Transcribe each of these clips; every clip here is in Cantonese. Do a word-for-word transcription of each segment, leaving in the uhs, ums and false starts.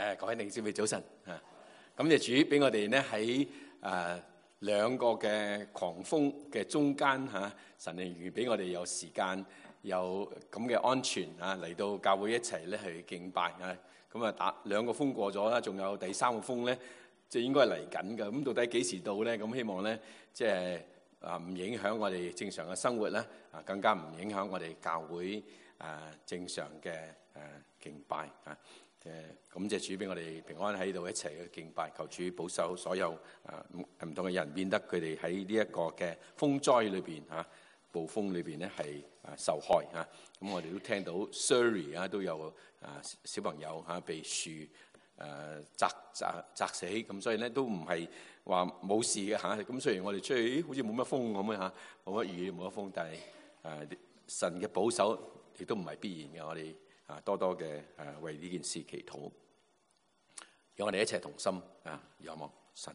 誒，各位弟兄姊妹早晨啊！感謝主俾我哋咧喺誒兩個嘅狂風嘅中間嚇，神靈預俾我哋有時間有咁嘅安全啊嚟到教會一齊咧去敬拜啊！咁啊打兩個風過咗啦，仲有第三個風咧，即係應該係嚟緊嘅。咁到底幾時到咧？咁希望咧即係啊唔影響我哋正常嘅生活啦，啊更加唔影響我哋教會啊正常嘅誒敬拜啊！誒，感謝主俾我哋平安喺度一齊去敬拜，求主保守所有啊唔同嘅人，免得佢哋喺呢一個嘅風災裏邊嚇、暴風裏邊咧係啊受害嚇。咁我哋都聽到 Surrey 啊都有啊小朋友嚇被樹誒砸砸砸死，咁所以咧都唔係話冇事嘅嚇。咁雖然我哋出去好似冇乜風咁樣嚇，冇乜雨冇乜風，但係誒神嘅保守亦都唔係必然嘅，我哋。啊，多多嘅誒為呢件事祈禱，讓我哋一齊同心啊仰望神。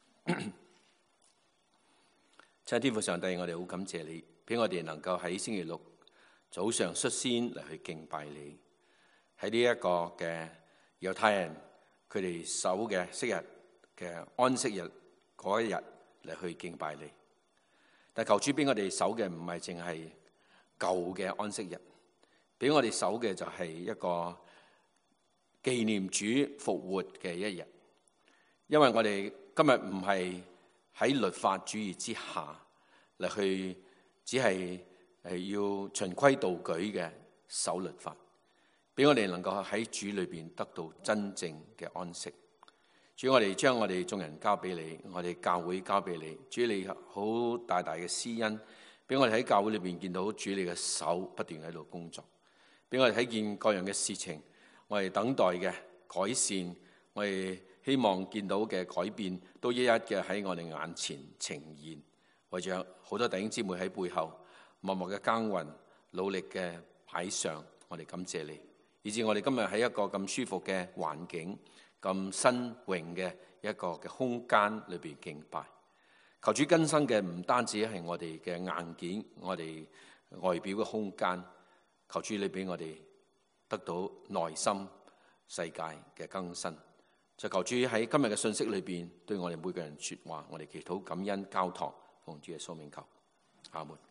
親愛天父上帝，我哋好感謝你，俾我哋能夠喺星期六早上率先嚟去敬拜你。喺呢一個嘅猶太人佢哋守嘅昔日嘅安息日嗰一日嚟去敬拜你，但求主俾我哋守嘅唔係淨係舊嘅安息日。俾我哋守嘅就係一個紀念主復活嘅一日，因為我哋今日唔係喺律法主義之下嚟去，只係誒要循規蹈矩嘅守律法，俾我哋能夠喺主裏邊得到真正嘅安息。主，我哋將我哋眾人交俾你，我哋教會交俾你。主，你好大大嘅施恩，俾我哋喺教會裏邊見到主你嘅手不斷喺度工作。俾我哋睇見各樣嘅事情，我哋等待嘅改善，我哋希望見到嘅改變，都一一嘅喺我哋眼前呈現。為咗好多弟兄姊妹喺背後默默嘅耕耘，努力嘅擺上，我哋感謝你，以致我哋今日喺一個咁舒服嘅環境、咁新穎嘅一個嘅空間裏邊敬拜。求主更新嘅唔單止係我哋嘅硬件，我哋外表嘅空間。求主你俾我哋得到內心世界嘅更新，就求主喺今日嘅信息裏邊對我哋每個人說話，我哋祈禱感恩交託，奉主耶穌名求，阿門。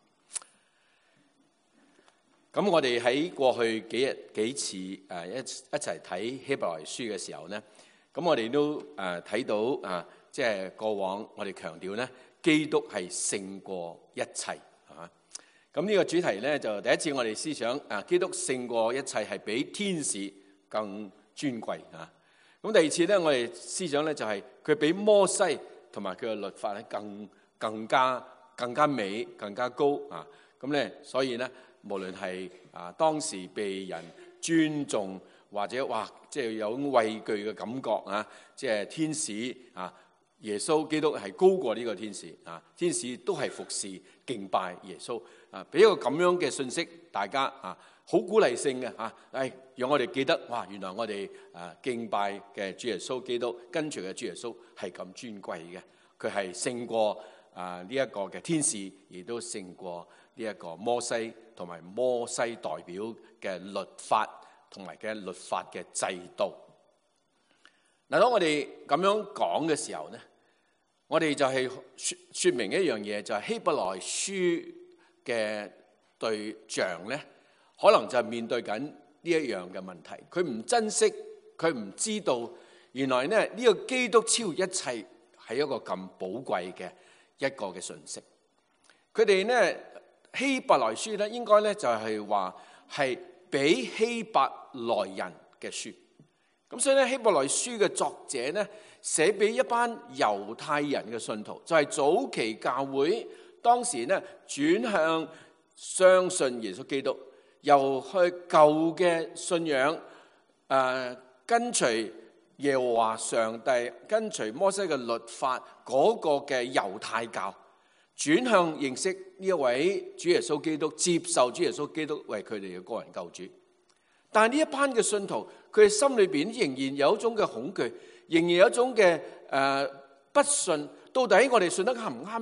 咁我哋喺過去幾日幾次誒一一齊睇希伯來書嘅時候咧，咁我哋都誒睇到啊，即係過往我哋強調咧，基督係勝過一切。咁呢個主題咧，就第一次我哋思想啊，基督勝過一切係比天使更尊貴啊。咁第二次咧，我哋思想咧就係佢比摩西同埋佢嘅律法咧更更加更加美、更加高啊。咁咧，所以咧，無論係啊當時被人尊重或者哇，即係有畏懼嘅感覺啊，即係天使啊。耶穌基督係高過呢個天使啊！天使都係服侍敬拜耶穌啊！俾一個咁樣嘅信息，大家啊，好鼓勵性嘅啊！誒，讓我哋記得哇！原來我哋啊敬拜嘅主耶穌基督，跟隨嘅主耶穌係咁尊貴嘅，佢係勝過啊呢一個嘅天使，亦都勝過呢一個摩西同埋摩西代表嘅律法同埋嘅律法嘅制度。嗱，當我哋咁樣講嘅時候咧，我哋就係說說明一樣嘢，就係希伯來書嘅對象咧，可能就係面對緊呢一樣嘅問題。佢唔珍惜，佢唔知道，原來咧呢個基督超越一切係一個咁寶貴嘅一個嘅信息。佢哋咧希伯來書咧，應該咧就係話係俾希伯來人嘅書。咁所以咧希伯來書嘅作者咧，寫俾一班猶太人嘅信徒，就係早期教會當時咧轉向相信耶穌基督，由去舊嘅信仰誒跟隨耶和華上帝，跟隨摩西嘅律法嗰個嘅猶太教，轉向認識呢一位主耶穌基督，接受主耶穌基督為佢哋嘅個人救主。但係呢一班嘅信徒，佢哋心裏邊仍然有一種嘅恐懼，仍然有一種嘅誒、呃、不信。到底我哋信得啱唔啱咧？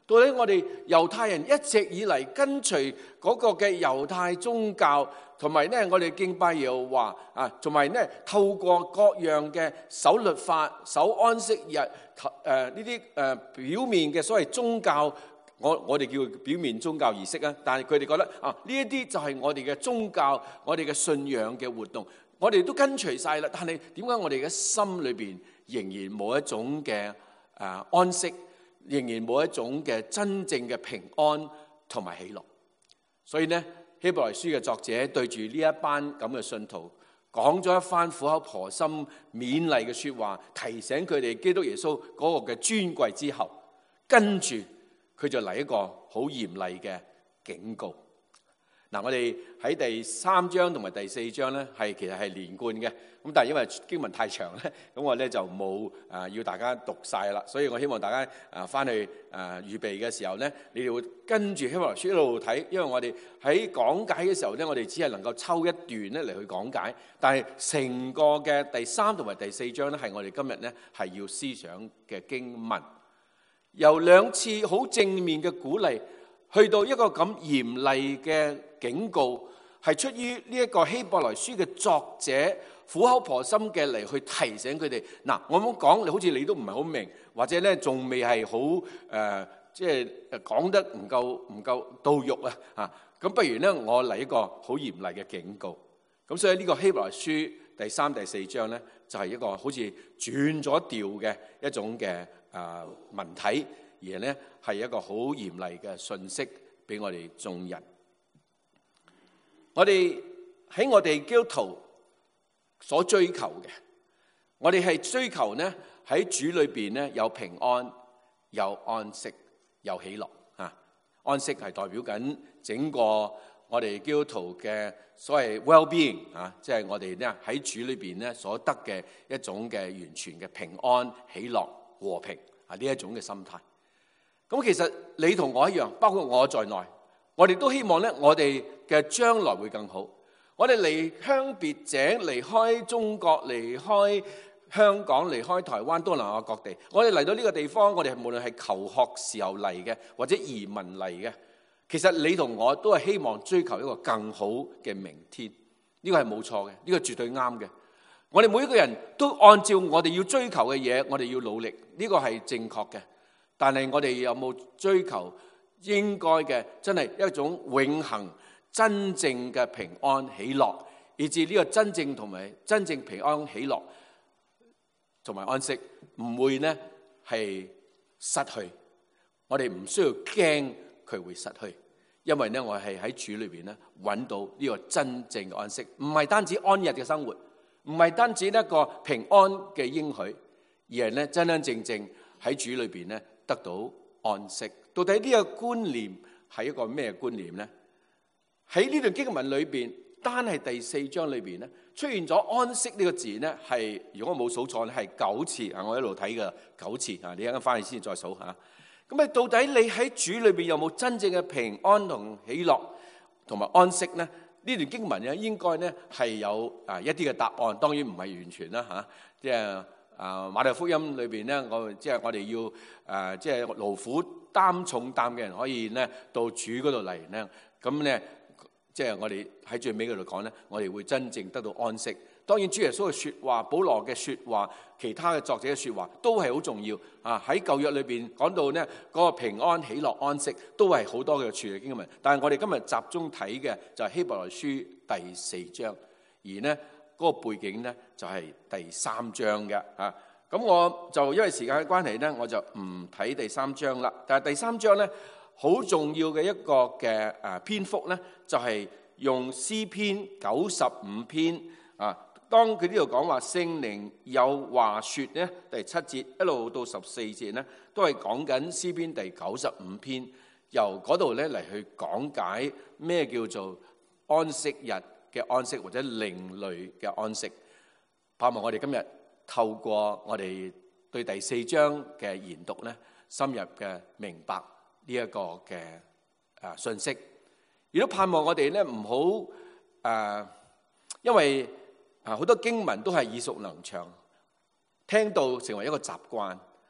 到底我哋猶太人一直以嚟跟隨嗰個嘅猶太宗教，同埋咧我哋敬拜耶和華啊，同埋咧透過各樣嘅守律法、守安息日，誒呢啲誒表面嘅所謂宗教，我我哋叫表面宗教儀式啊，但係佢哋覺得啊呢一啲就係我哋嘅宗教，我哋嘅信仰嘅活動，我哋都跟隨晒啦。但係點解我哋嘅心裏邊仍然冇一種嘅誒安息？仍然冇一種嘅真正嘅平安同埋喜樂，所以呢希伯來書嘅作者對住呢一班咁嘅信徒講咗一番苦口婆心勉勵嘅說話，提醒佢哋基督耶穌嗰個嘅尊貴之後，跟住佢就嚟一個好嚴厲嘅警告。嗱，我哋喺第三章同埋第四章咧，係其實係連貫嘅。咁但係因為經文太長咧，咁我咧就冇啊要大家讀晒啦。所以我希望大家啊翻去啊預備嘅時候咧，你哋會跟住希伯來書一路睇。因為我哋喺講解嘅時候咧，我哋只係能夠抽一段咧嚟去講解。但係成個嘅第三同埋第四章咧，係我哋今日咧係要思想嘅經文，由兩次好正面嘅鼓勵，去到一個咁嚴厲嘅警告，係出於呢一個希伯來書嘅作者苦口婆心嘅嚟去提醒佢哋。嗱，我咁講，你好似你都唔係好明，或者咧仲未係好誒，即係講得唔夠唔夠到肉啊嚇。咁不如咧，我嚟一個好嚴厲嘅警告。咁所以呢個希伯來書第三、第四章咧，就係一個好似轉咗調嘅一種嘅誒文體。而咧係一個好嚴厲嘅訊息俾我哋眾人。我哋喺我哋基督徒所追求嘅，我哋係追求呢喺主裏邊呢有平安、有安息、有喜樂啊。安息係代表緊整個我哋基督徒嘅所謂 well-being 啊，即係我哋呢喺主裏邊呢所得嘅一種嘅完全嘅平安、喜樂、和平啊，呢一種嘅心態。咁其實你同我一樣，包括我在內，我哋都希望咧，我哋嘅將來會更好。我哋離鄉別井，離開中國，離開香港，離開台灣，東南亞各地。我哋嚟到呢個地方，我哋無論係求學時候嚟嘅，或者移民嚟嘅，其實你同我都係希望追求一個更好嘅明天。呢個係冇錯嘅，呢個絕對啱嘅。我哋每一個人都按照我哋要追求嘅嘢，我哋要努力，呢個係正確嘅。但係我哋有冇追求應該嘅真係一種永恆真正嘅平安喜樂，以至呢個真正同埋真正平安喜樂同埋安息唔會呢係失去。我哋唔需要驚佢會失去，因為呢我係喺主裏邊呢揾到呢個真正嘅安息，唔係單止安逸嘅生活，唔係單止一個平安嘅應許，而係呢真真正正喺主裏邊呢得到安息。到底呢個觀念係一個咩觀念呢？喺呢段經文裏邊，單係第四章裏邊咧，出現咗安息呢個字呢，係如果我冇數錯咧，係九次啊！我一路睇嘅九次啊，你一陣間翻去先再數吓。咁啊，到底你喺主裏邊有冇真正嘅平安同喜樂同埋安息呢？呢段經文咧，應該呢係有啊一啲嘅答案，當然唔係完全啦吓，即係。啊，馬太福音裏邊咧，我即係我哋要誒，即係勞苦擔重擔嘅人可以咧到主嗰度嚟咧，咁咧即係我哋喺最尾嗰度講咧，我哋會真正得到安息。當然，主耶穌嘅説話、保羅嘅説話、其他嘅作者嘅説話都係好重要啊！喺舊約裏邊講到咧嗰個平安、喜樂、安息都係好多嘅處理經文。但係我哋今日集中睇嘅就係希伯來書第四章，而呢。嗰個背景咧就係第三章嘅嚇，咁我就因為時間嘅關係咧，我就唔睇第三章啦。但係第三章咧好重要嘅一個嘅誒篇幅咧，就係用詩篇九十五篇啊。當佢呢度講話聖靈有話説咧，第七節一路到十四節咧，都係講緊詩篇第九十五篇，由嗰度咧嚟去講解咩叫做安息日嘅安息或者另類嘅安息。盼望我哋今日透過我哋對第四章嘅研讀咧，深入嘅明白呢一個嘅誒信息，亦都盼望我哋咧唔好誒，因為啊好多經文都係耳熟能詳，聽到成為一個習慣，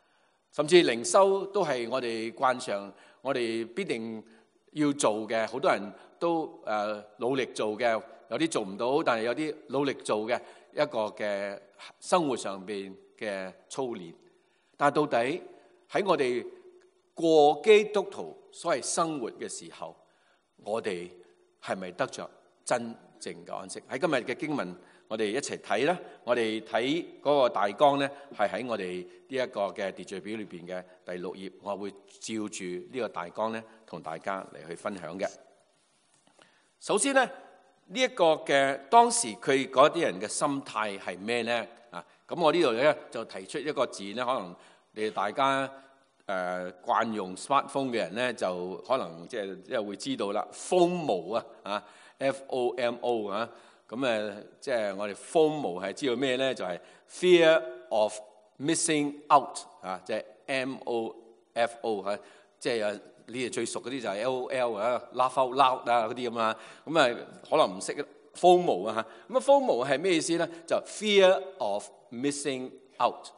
甚至靈修都係我哋慣常，我哋必定要做嘅，好多人都誒、呃、努力做嘅，有啲做唔到，但係有啲努力做嘅一個嘅生活上邊嘅操練。但係到底喺我哋過基督徒所謂生活嘅時候，我哋係咪得着真正嘅安息？喺今日嘅經文，我哋一齊睇啦。我哋睇嗰個大綱咧，係喺我哋呢一個嘅秩序表裏邊嘅第六頁，我會照住呢個大綱咧，同大家嚟去分享嘅。首先咧，呢、這、一個嘅當時佢嗰啲人嘅心態係咩咧？啊，咁我呢度咧就提出一個字咧，可能你哋大家誒、呃、慣用 smartphone 嘅人咧，就可能即係即係會知道啦。FOMO 啊，啊 F O M O 啊。咁誒，即係我哋 FOMO 係知道咩咧？就係、是、fear of missing out 啊，即係 M O F O 嚇，即係你哋最熟嗰啲就係 L O L 啊 ，laugh out loud 啊嗰啲咁啊。咁啊，可能唔識 FOMO 啊嚇。咁啊，FOMO 係咩意思咧？就 fear of missing out。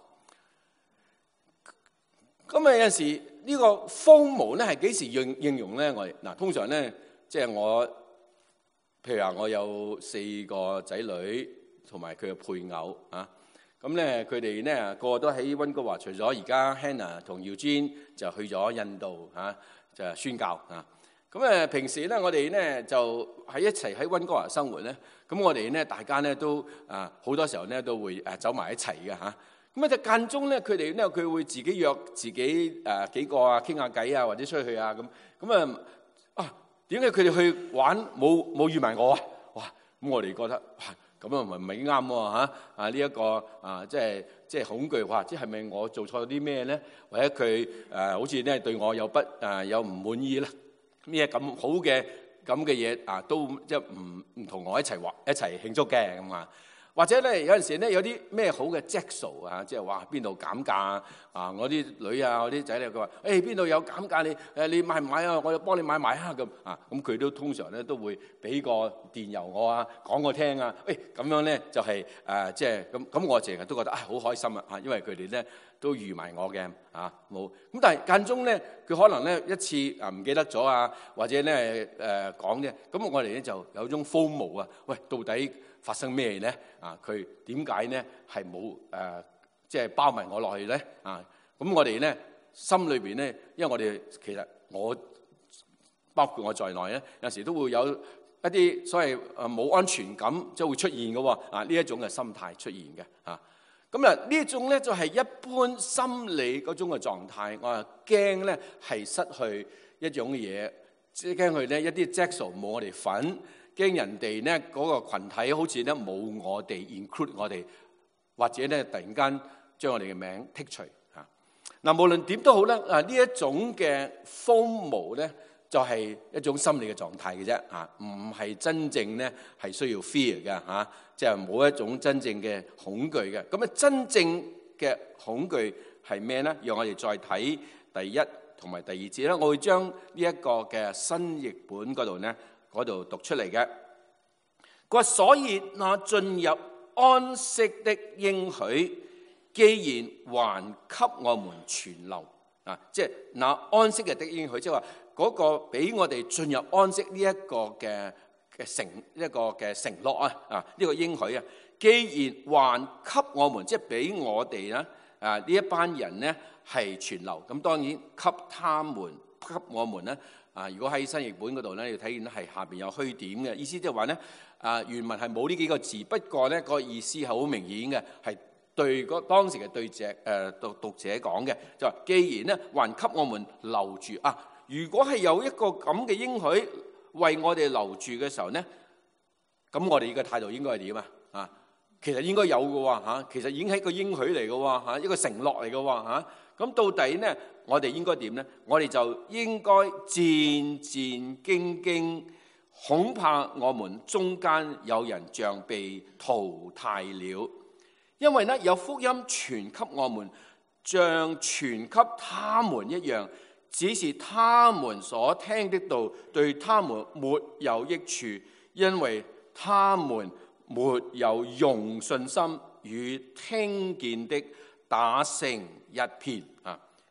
咁啊，有陣時呢個 FOMO 咧係幾時應應用咧？我哋嗱，通常咧，即係我。譬如話，我有四個仔女同埋佢嘅配偶啊，咁咧佢哋咧個個都喺溫哥華，除咗而家 Hannah 同 Eugene 就去咗印度嚇、啊，就係宣教啊。咁誒平時咧，我哋咧就喺一齊喺溫哥華生活咧。咁我哋咧大家咧都啊好多時候咧都會誒走埋一齊嘅嚇。咁啊就間中咧，佢哋咧佢會自己約自己誒幾個啊傾下偈啊，或者出去啊咁。咁啊啊！點解佢哋去玩冇冇預埋我啊？哇！咁我哋覺得哇，咁啊唔係唔係啱喎嚇啊！呢一個啊，即係即係恐懼話，即係咪我做錯啲咩咧？或者佢誒、呃、好似咧對我有不誒有唔滿意咧？咩咁好嘅咁嘅嘢啊，都即係唔唔同我一齊玩一齊慶祝嘅咁啊！或者咧有陣時咧有啲咩好嘅 Jackal 啊，即係話邊度減價啊！我啲女啊，我啲仔咧，佢話：誒邊度有減價？你誒你買唔買啊？我就幫你買埋啊！咁啊，咁佢都通常咧都會俾個電郵我啊，講我聽啊。誒咁樣咧就係誒即係咁咁，我成日都覺得啊好開心啊！嚇，因為佢哋咧都預埋我嘅啊冇。咁但係間中咧，佢可能咧一次啊唔記得咗啊，或者咧誒講啫。咁我哋咧就有種 FOMO啊。喂，到底發生咩咧？啊，佢點解咧係冇誒，即係包埋我落去咧？啊，咁我哋咧心裏邊咧，因為我哋其實我包括我在內咧，有時都會有一啲所謂誒冇安全感，即係會出現嘅喎。啊，呢一種嘅心態出現嘅。啊，咁啊呢一種咧就係一般心理嗰種嘅狀態。我啊驚咧係失去一種嘢，即係驚佢咧一啲 Jackal 冇我哋份。驚人哋咧嗰個羣體好似咧冇我哋 include 我哋，或者咧突然間將我哋嘅名剔除嚇。嗱，無論點都好啦，啊呢一種嘅 FOMO 咧就係一種心理嘅狀態嘅啫嚇，唔係真正咧係需要 fear 嘅嚇，即係冇一種真正嘅恐懼嘅。咁啊，真正嘅恐懼係咩咧？讓我哋再睇第一同埋第二節啦。我會將呢一個嘅新譯本嗰度咧。嗰度讀出嚟嘅，佢話：所以那進入安息的應許，既然還給我們存留啊，即係那安息日的應許，即係話嗰個俾我哋進入安息呢一個嘅嘅承一個嘅承諾啊啊呢個應許啊，既然還給我們，即係俾我哋咧啊呢一班人咧係存留，咁當然給他們給我們咧。啊！如果喺新譯本嗰度咧，你要睇見係下邊有虛點嘅意思，即係話咧，啊原文係冇呢幾個字，不過咧個意思係好明顯嘅，係對嗰當時嘅對者誒讀讀者講嘅，就話既然咧還給我們留住啊，如果係有一個咁嘅應許為我哋留住嘅時候咧，咁我哋嘅態度應該係點啊？啊，其實應該有嘅喎嚇，其實已經係一個應許嚟嘅喎嚇，一個承諾嚟嘅喎嚇。咁到底咧，我哋應該點咧？我哋就應該戰戰兢兢，恐怕我們中間有人像被淘汰了，因為咧有福音傳給我們，像傳給他們一樣，只是他們所聽的道對他們沒有益處，因為他們沒有用信心與聽見的打成一片啊！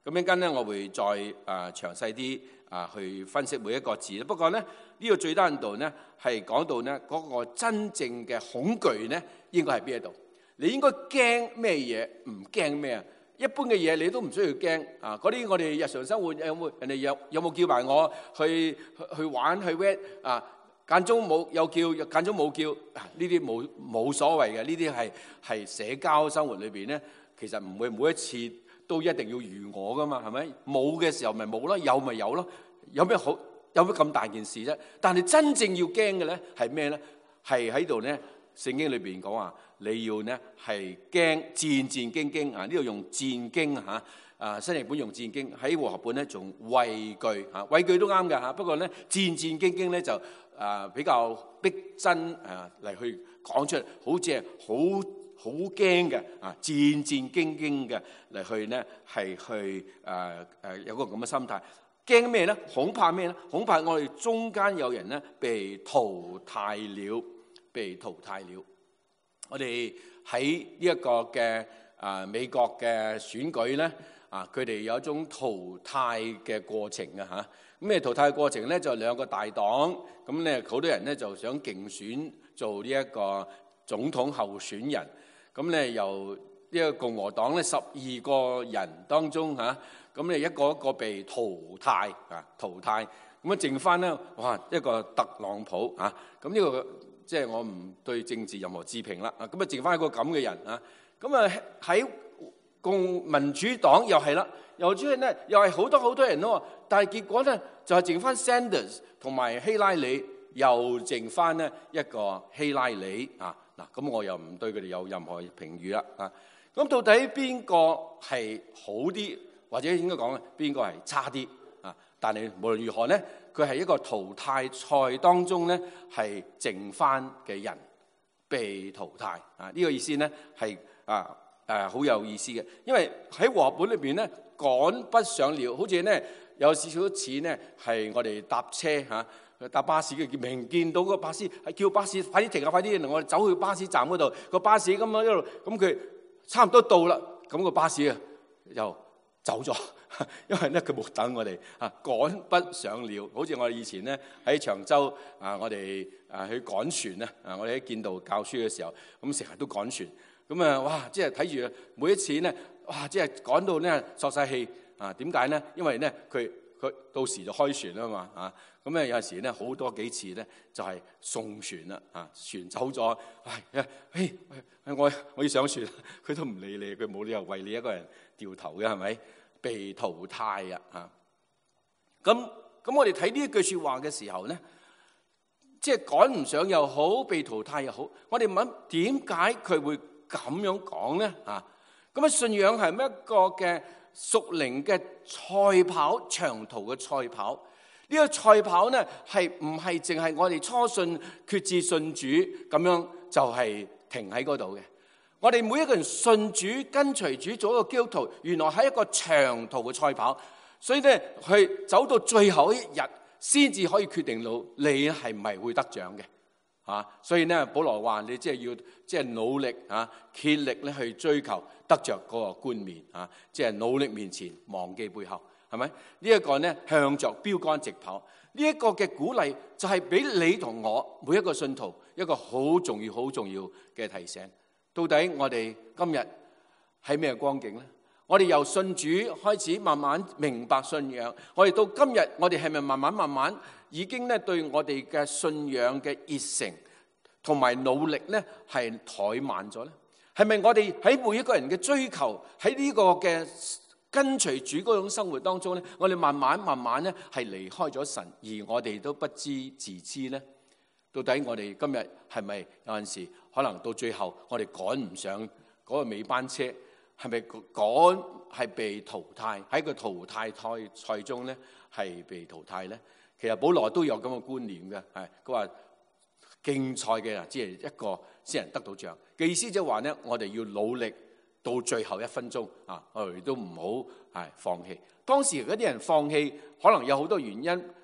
咁陣間咧，我會再啊詳細啲啊去分析每一個字。不過咧，呢個最低限度咧係講到咧嗰個真正嘅恐懼咧，應該係邊一度？你應該驚咩嘢？唔驚咩啊？一般嘅嘢你都唔需要驚啊！嗰啲我哋日常生活有冇人哋有有冇叫埋我去去去玩去 wet 啊？間中冇有叫，間中冇叫，呢啲冇冇所謂嘅。呢啲係係社交生活裏邊咧，其實唔會每一次都一定要如我噶嘛，係咪？冇嘅時候咪冇咯，有咪有咯，有咩好？有咩咁大件事啫？但係真正要驚嘅咧係咩咧？係喺度咧，聖經裏邊講話你要咧係驚戰戰兢兢啊！呢度用戰驚嚇。啊，新譯本用戰驚，喺和合本咧仲畏懼嚇，畏懼都啱嘅嚇。不過咧戰戰兢兢咧就啊比較逼真啊嚟去講出嚟，好似係好好驚嘅啊，戰戰兢兢嘅嚟去咧係去誒誒有個咁嘅心態。驚咩咧？恐怕咩咧？恐怕我哋中間有人咧被淘汰了，被淘汰了。我哋喺呢一個嘅啊美國嘅選舉咧。啊！佢哋有一種淘汰嘅過程啊嚇，咁咩淘汰嘅過程咧？就兩個大黨，咁咧好多人咧就想競選做呢一個總統候選人，咁咧由呢個共和黨咧十二個人當中嚇，咁咧一個一個被淘汰啊淘汰，咁啊剩翻咧哇一個特朗普啊，咁呢個即係我唔對政治任何置評啦，啊咁啊剩翻一個咁嘅人啊，咁啊喺共民主黨又係啦，又即係咧，又係好多好多人咯。但係結果咧，就係剩翻 Sanders 同埋希拉里，又剩翻咧一個希拉里啊。嗱，咁我又唔對佢哋有任何評語啦。啊，咁到底邊個係好啲，或者應該講咧，邊個係差啲啊？但係無論如何咧，佢係一個淘汰賽當中咧，係剩翻嘅人被淘汰啊。呢、這個意思咧係啊。誒好、呃、有意思嘅，因為喺和合本裏邊咧趕不上了，好似咧有少少似咧係我哋搭車嚇、啊、搭巴士嘅，明見到個巴士係叫巴士快啲停啊，快啲，我哋走去巴士站嗰度，個巴士咁樣一路咁佢差唔多到啦，咁個巴士啊又走咗，因為咧佢冇等我哋啊，趕不上了，好似我哋以前咧喺長洲啊，我哋啊去趕船咧啊，我哋喺建道教書嘅時候，咁成日都趕船。咁啊，哇！即係睇住每一次咧，哇！即係趕到咧索晒氣啊！點解咧？因為咧佢佢到時就開船啦嘛啊！咁咧有陣時咧好多幾次咧就係送船啦啊！船走咗，唉唉，我我要上船，佢都唔理你，佢冇理由為你一個人掉頭嘅係咪？被淘汰啊！嚇！咁咁我哋睇呢一句説話嘅時候咧，即係趕唔上又好，被淘汰又好，我哋問點解佢會咁樣講咧啊？咁啊，信仰係咩一個嘅屬靈嘅賽跑，長途嘅賽跑？呢、這個賽跑咧係唔係淨係我哋初信決志信主咁樣就係停喺嗰度嘅？我哋每一個人信主跟隨主做一個基督徒，原來係一個長途嘅賽跑，所以咧去走到最後一日先至可以決定到你係唔係會得獎嘅。啊，所以咧，保羅話你即係要即係努力啊，竭力咧去追求得着嗰個冠冕啊，即係努力面前，忘記背後，係咪？呢一個咧向着標杆直跑，呢一個嘅鼓勵就係俾你同我每一個信徒一個好重要、好重要嘅提醒。到底我哋今日喺咩光景咧？我哋由信主開始慢慢明白信仰，我哋到今日，我哋係咪慢慢慢慢已經咧對我哋嘅信仰嘅熱誠同埋努力咧係怠慢咗咧？係咪我哋喺每一個人嘅追求喺呢個嘅跟隨主嗰種生活當中咧，我哋慢慢慢慢咧係離開咗神，而我哋都不知自知咧？到底我哋今日係咪有陣時可能到最後我哋趕唔上嗰個尾班車？係咪趕係被淘汰喺個淘汰賽賽中咧係被淘汰咧？其實保羅都有咁嘅觀念嘅，係佢話競賽嘅人只係一個先人得到獎嘅意思，即係話咧我哋要努力到最後一分鐘啊，我哋都唔好係放棄。當時嗰啲人放棄，可能有好多原因，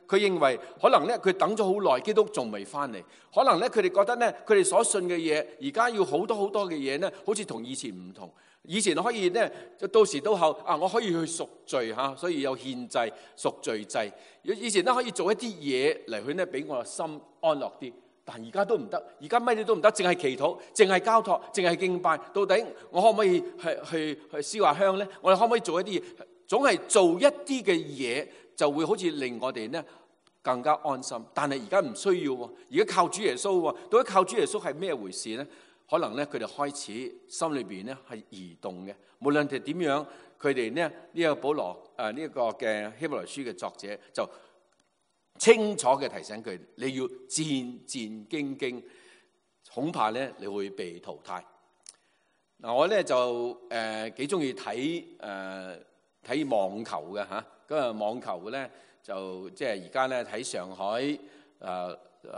佢認為可能咧佢等咗好耐，基督仲未翻嚟。可能咧佢哋覺得咧佢哋所信嘅嘢，而家要好多好多嘅嘢咧，好似同以前唔同。以前可以咧，就到時到後啊，我可以去贖罪嚇，所以有獻祭、贖罪祭。以前咧可以做一啲嘢嚟去咧，俾我心安樂啲。但而家都唔得，而家乜嘢都唔得，淨係祈禱，淨係交託，淨係敬拜。到底我可唔可以去去去燒下香咧？我哋可唔可以做一啲嘢？總係做一啲嘅嘢，就會好似令我哋咧更加安心。但係而家唔需要喎，而家靠主耶穌喎。到底靠主耶穌係咩回事咧？可能咧佢哋開始心裏邊咧係移動嘅。無論係點樣，佢哋咧呢個保羅誒呢個嘅希伯來書嘅作者就清楚嘅提醒佢，你要戰戰兢兢，恐怕咧你會被淘汰。嗱，我咧就誒幾中意睇誒睇網球嘅嚇，咁啊網球咧就即係而家咧喺上海誒誒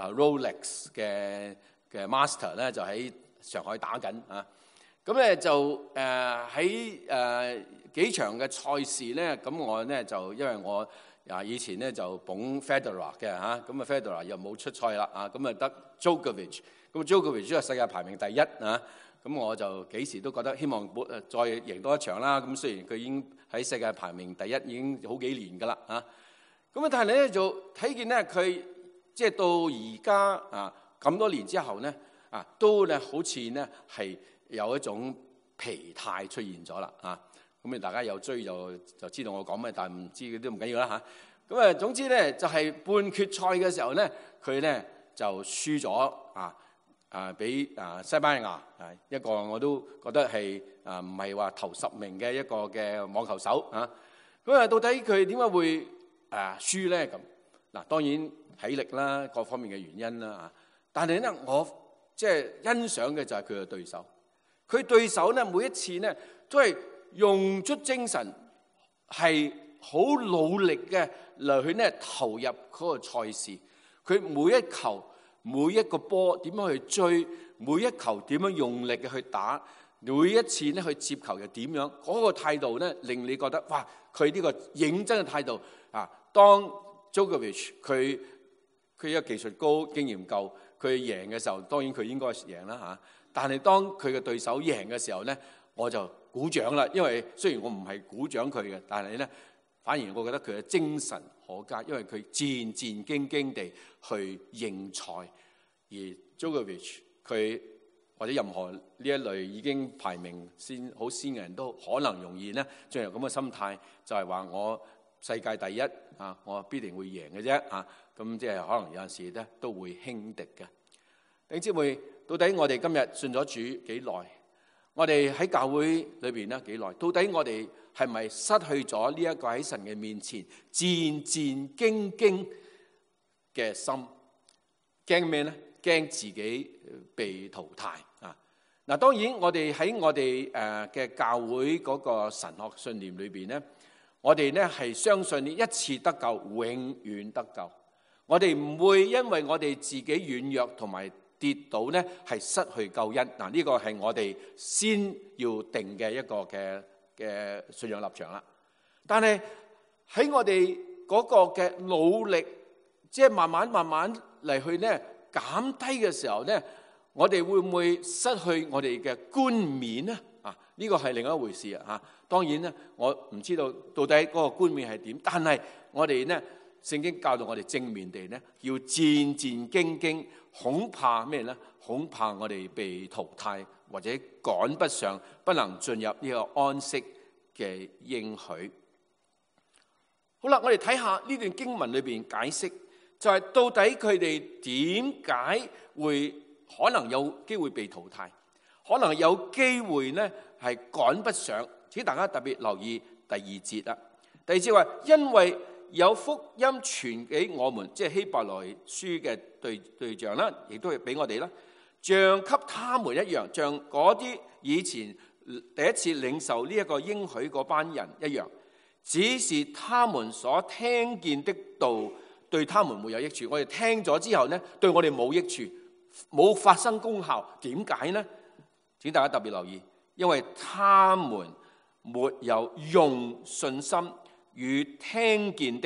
Rolex 嘅嘅 Master 咧就喺上海打緊啊，咁咧就誒喺誒幾場嘅賽事咧，咁我咧就因為我啊以前咧就捧 Federer 嘅嚇，咁啊 Federer 又冇出賽啦啊，咁啊得 Djokovic， 咁 Djokovic 都係世界排名第一啊，咁我就幾時都覺得希望誒再贏多一場啦。咁雖然佢已經喺世界排名第一已經好幾年噶啦啊，咁啊但係咧就睇見咧佢即係到而家啊咁多年之後咧。啊，都咧好似咧係有一種疲態出現咗啦，啊，咁你大家有追就就知道我講咩，但係唔知嗰啲唔緊要啦嚇。咁啊，總之咧就係半決賽嘅時候咧，佢咧就輸咗啊啊，俾啊西班牙啊一個我都覺得係啊唔係話頭十名嘅一個嘅網球手啊。咁啊，到底佢點解會啊輸咧？咁嗱，當然體力啦，各方面嘅原因啦啊。但係咧，我即係欣賞嘅就係佢嘅對手，佢對手咧每一次咧都係用出精神，係好努力嘅嚟去咧投入嗰個賽事。佢每一球每一個波點樣去追，每一球點樣用力嘅去打，每一次咧去接球又點樣，嗰個態度咧令你覺得哇！佢呢個認真嘅態度啊，當 Djokovic 佢佢有技術高、經驗夠。佢贏嘅時候，當然佢應該贏啦嚇。但係當佢嘅對手贏嘅時候咧，我就鼓掌啦。因為雖然我唔係鼓掌佢嘅，但係咧反而我覺得佢嘅精神可嘉，因為佢戰戰兢兢地去應賽。而 Djokovic 佢或者任何呢一類已經排名先好先嘅人都可能容易咧進入咁嘅心態，就係話我世界第一啊，我必定會贏嘅啫啊！咁即係可能有陣時咧都會輕敵嘅。弟兄姊妹，到底我哋今日信咗主幾耐？我哋喺教會裏邊咧幾耐？到底我哋係咪失去咗呢一個喺神嘅面前戰戰兢兢嘅心？驚咩咧？驚自己被淘汰啊！嗱，當然我哋喺我哋誒嘅教會嗰個神學信念裏邊咧，我哋咧係相信呢一次得救，永遠得救。我哋唔會因為我哋自己軟弱同埋跌倒咧，係失去救恩。嗱，呢個係我哋先要定嘅一個嘅嘅信仰立場啦。但係喺我哋嗰個嘅努力，即係慢慢慢慢嚟去咧減低嘅時候咧，我哋會唔會失去我哋嘅冠冕咧？啊，呢個係另一回事啊！嚇，當然咧，我唔知道到底嗰個冠冕係點，但係我哋咧。聖經教導我哋正面地咧，要戰戰兢兢，恐怕咩咧？恐怕我哋被淘汰或者趕不上，不能進入呢個安息嘅應許。好啦，我哋睇下呢段經文裏邊解釋，就係到底佢哋點解會可能有機會被淘汰，可能有機會咧係趕不上。請大家特別留意第二節啦。第二節話，因為有福音傳給我們，即係希伯來書嘅對對象啦，亦都係俾我哋啦，像給他們一樣，像嗰啲以前第一次領受呢一個應許嗰班人一樣，只是他們所聽見的道對他們沒有益處。我哋聽咗之後呢，對我哋冇益處，冇發生功效。點解呢？請大家特別留意，因為他們沒有用信心與聽見的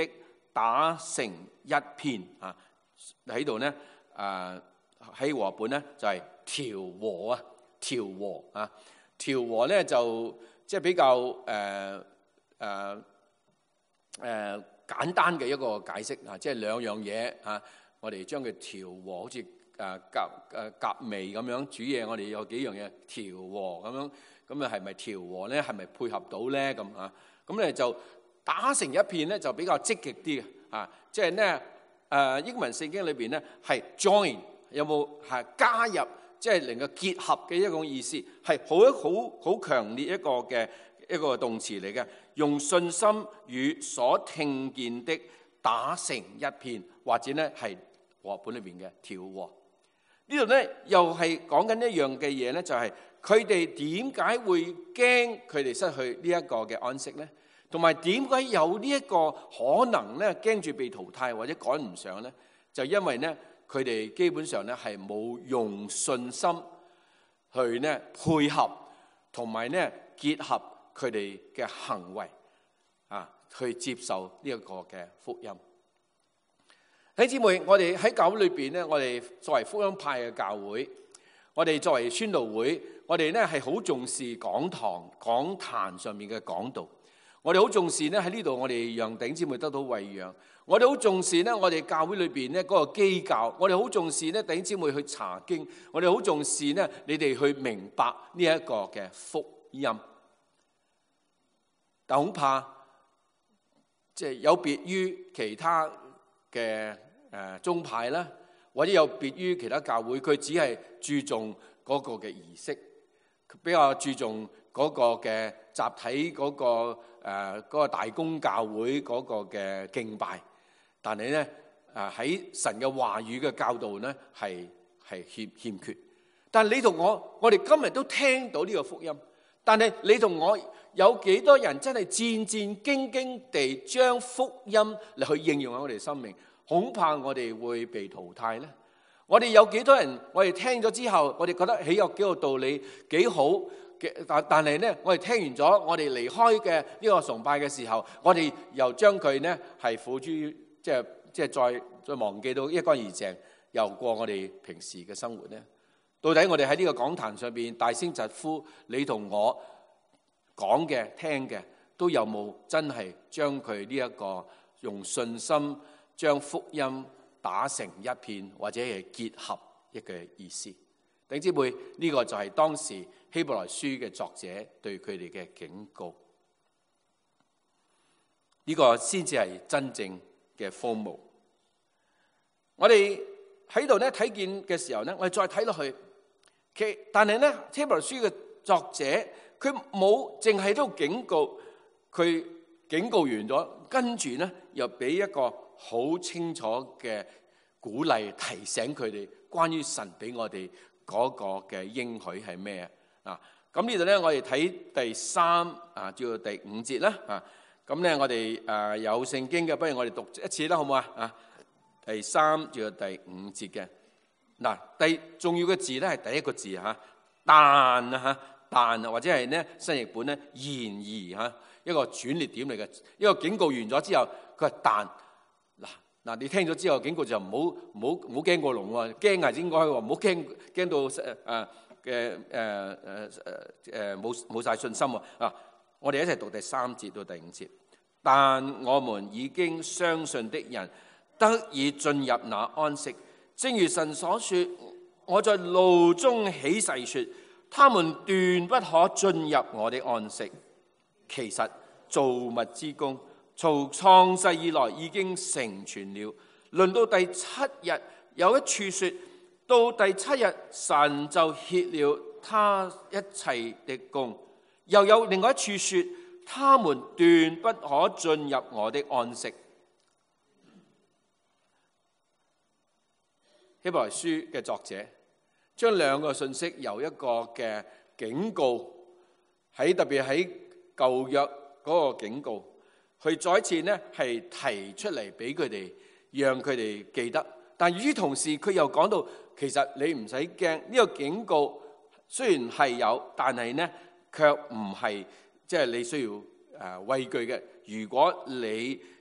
打成一片啊！喺度咧啊，喺和合本咧就係調和啊，調和啊，調和咧就即係比較誒誒誒簡單嘅一個解釋啊，即係兩樣嘢啊，我哋將佢調和，好似誒夾誒夾味咁樣煮嘢，我哋有幾樣嘢調和咁樣，咁啊係咪調和咧？係咪配合到咧？咁啊，咁咧就打成一片咧，就比較積極啲嘅啊，即係咧誒英文聖經裏邊咧係 join， 有冇係加入，即係能夠結合嘅一種意思，係好好好強烈一個嘅一個動詞嚟嘅，用信心與所聽見的打成一片，或者咧係和合本裏邊嘅調和。呢度咧又係講緊一樣嘅嘢咧，就係佢哋點解會驚佢哋失去呢一個嘅安息咧？同埋點解有呢一個可能咧驚住被淘汰或者趕唔上咧？就因為咧佢哋基本上咧係冇用信心去咧配合同埋咧結合佢哋嘅行為啊，去接受呢一個嘅福音。弟兄姊妹，我哋喺教會裏邊咧，我哋作為福音派嘅教會，我哋作為宣道會，我哋咧係好重視講堂講壇上面嘅講道。我哋好重視咧喺呢度，我哋讓弟兄姊妹得到餵養。我哋好重視咧，我哋教會裏邊咧嗰個基教。我哋好重視咧弟兄姊妹去查經。我哋好重視咧你哋去明白呢一個嘅福音。但恐怕即係有別於其他嘅誒宗派啦，或者有別於其他教會，佢只係注重嗰個嘅儀式，比較注重嗰個嘅集體嗰個誒嗰個大公教會嗰個嘅敬拜。但係咧誒喺神嘅話語嘅教導咧係係欠欠缺。但係你同我，我哋今日都聽到呢個福音，但係你同我有幾多人真係戰戰兢兢地將福音嚟去應用喺我哋生命？恐怕我哋會被淘汰咧。我哋有幾多人？我哋聽咗之後，我哋覺得豈有幾個道理幾好嘅，但但係咧，我哋聽完咗，我哋離開嘅呢個崇拜嘅時候，我哋又將佢咧係付諸即係即係再再忘記到一乾二淨，又過我哋平時嘅生活咧。到底我哋喺呢個講壇上邊大聲疾呼，你同我講嘅聽嘅，都有冇真係將佢呢一個用信心將福音打成一片，或者係結合一個意思？弟兄姊妹，呢個就係當時希伯來書嘅作者對佢哋嘅警告。呢個先至係真正嘅荒謬。我哋喺度咧睇見嘅時候咧，我哋再睇落去，其但係咧希伯來書嘅作者佢冇淨係都警告，佢警告完咗，跟住咧又俾一個好清楚嘅鼓勵，提醒佢哋關於神俾我哋嗰個嘅應許係咩啊？咁呢度咧，我哋睇第三啊，至到第五節啦啊。咁咧，我哋誒有聖經嘅，不如我哋讀一次啦，好唔好啊？啊，第三至到第五節嘅嗱，第重要嘅字咧係第一個字嚇，但啊嚇，但啊或者係咧新譯本咧然而嚇，一個轉捩點嚟嘅，一個警告完咗之後，佢話但。嗱嗱，你聽咗之後警告就唔好唔好唔好驚過龍喎，驚係應該喎，唔好驚驚到誒誒嘅誒誒誒冇冇曬信心喎啊！我哋一齊讀第三節到第五節。但我們已經相信的人得以進入那安息，正如神所說：我在怒中起誓說，他們斷不可進入我的安息。其實造物之工從創世以來已經成全了。輪到第七日，有一處說，到第七日神就歇了他一切的工。又有另外一處說，他們斷不可進入我的安息。希伯來書嘅作者將兩個信息由一個嘅警告，喺特別喺舊約嗰個警告，佢再一次咧係提出嚟俾佢哋，讓佢哋記得。但與此同時，佢又講到，其實你唔使驚，呢個警告雖然係有，但係咧卻唔係即係你需要誒畏懼嘅。如果你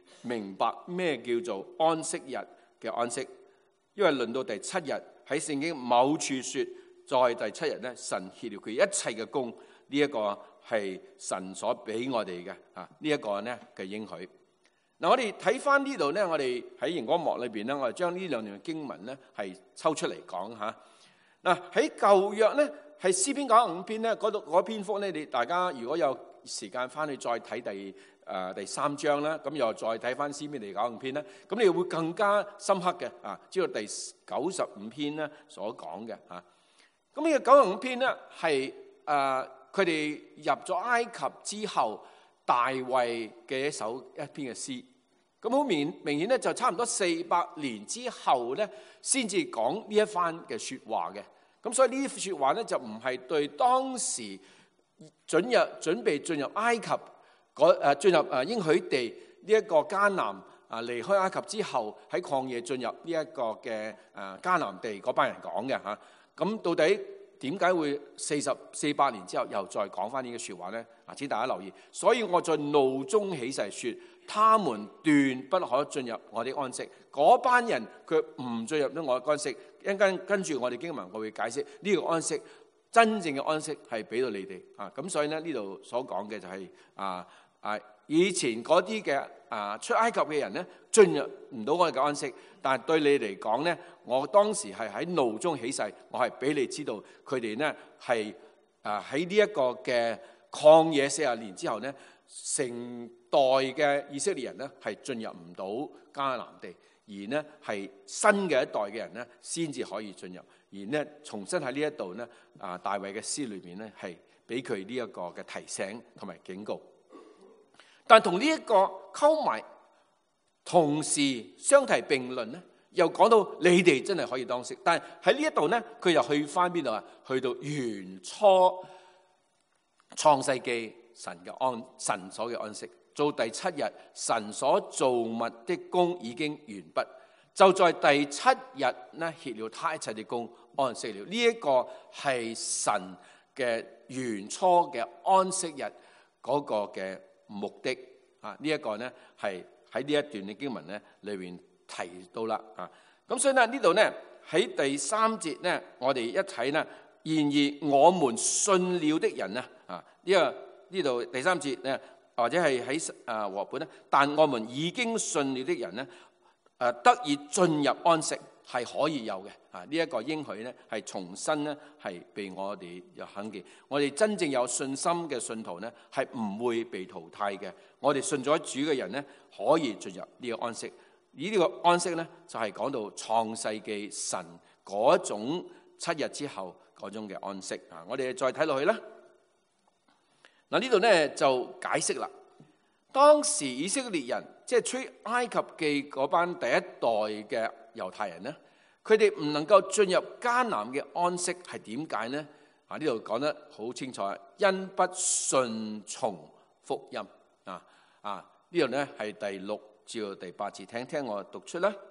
明白咩叫做安息日嘅安息，因為論到第七日喺聖經某處說，在第七日咧，神歇了佢一切嘅工，呢、這、一個係神所俾我哋嘅啊，這個、呢一個咧嘅應許。嗱，我哋睇翻呢度咧，我哋喺熒光幕裏邊咧，我哋將呢兩段經文咧係抽出嚟講吓。嗱，喺舊約咧，係詩篇九十五篇咧，嗰度嗰篇幅咧，你大家如果有時間翻去再睇第誒、呃、第三章啦，咁又再睇翻詩篇第九十五篇咧，咁你會更加深刻嘅啊，知道第九十五篇咧所講嘅啊。咁呢個九十五篇咧係誒佢哋入咗埃及之後，大衛嘅一首一篇嘅詩。咁好明明顯咧，就差唔多四百年之後咧，先至講呢一番嘅説話嘅。咁所以呢啲説話咧，就唔係對當時準入準備進入埃及嗰誒進入誒應許地呢一個迦南啊，離開埃及之後喺曠野進入呢一個嘅誒迦南地嗰班人講嘅嚇。咁到底點解會四十四百年之後又再講翻呢個説話咧？啊，請大家留意。所以我在怒中起誓説，他們斷不可進入我的安息。嗰班人佢唔進入咗我嘅安息。一陣間跟住我哋經文，我會解釋呢個安息真正嘅安息係俾到你哋啊。咁所以咧呢度所講嘅就係、是、啊啊以前嗰啲嘅啊出埃及嘅人咧進入唔到我哋嘅安息，但係對你嚟講咧，我當時係喺怒中起誓，我係俾你知道佢哋咧係啊喺呢一個嘅曠野四十年之後咧，成代嘅以色列人咧係進入唔到迦南地，而呢係新嘅一代嘅人咧先至可以進入，而呢重新喺呢一度咧啊大衛嘅詩裏面咧係俾佢呢一個嘅提醒同埋警告。但同呢一個溝埋，同時相提並論咧，又講到你哋真係可以當息。但係喺呢一度咧，佢又去翻邊度啊？去到原初創世記神嘅安神所嘅安息，做第七日神所造物的工已經完畢，就在第七日咧歇了他一切的工，安息了。呢、這、一個係神嘅原初嘅安息日嗰個嘅目的啊！這個、呢一個咧係喺呢一段嘅經文咧裏邊提到啦啊！咁所以咧呢度咧喺第三節咧，我哋一睇咧，然而我們信了的人咧啊，呢個呢度第三節咧，或者係喺啊和本咧，但我們已經信了的人咧，誒得以進入安息係可以有嘅啊！呢、這、一個應許咧係重新咧係被我哋有肯定，我哋真正有信心嘅信徒咧係唔會被淘汰嘅。我哋信咗主嘅人咧可以進入呢個安息。而呢個安息咧就係、是、講到創世記神嗰種七日之後嗰種嘅安息啊！我哋再睇落去啦。嗱，呢度咧就解釋啦。當時以色列人即係出埃及記嗰班第一代嘅猶太人咧，佢哋唔能夠進入迦南嘅安息係點解呢？啊，呢度講得好清楚，因不順從福音啊啊！呢度咧係第六至到第八節，聽聽我讀出啦。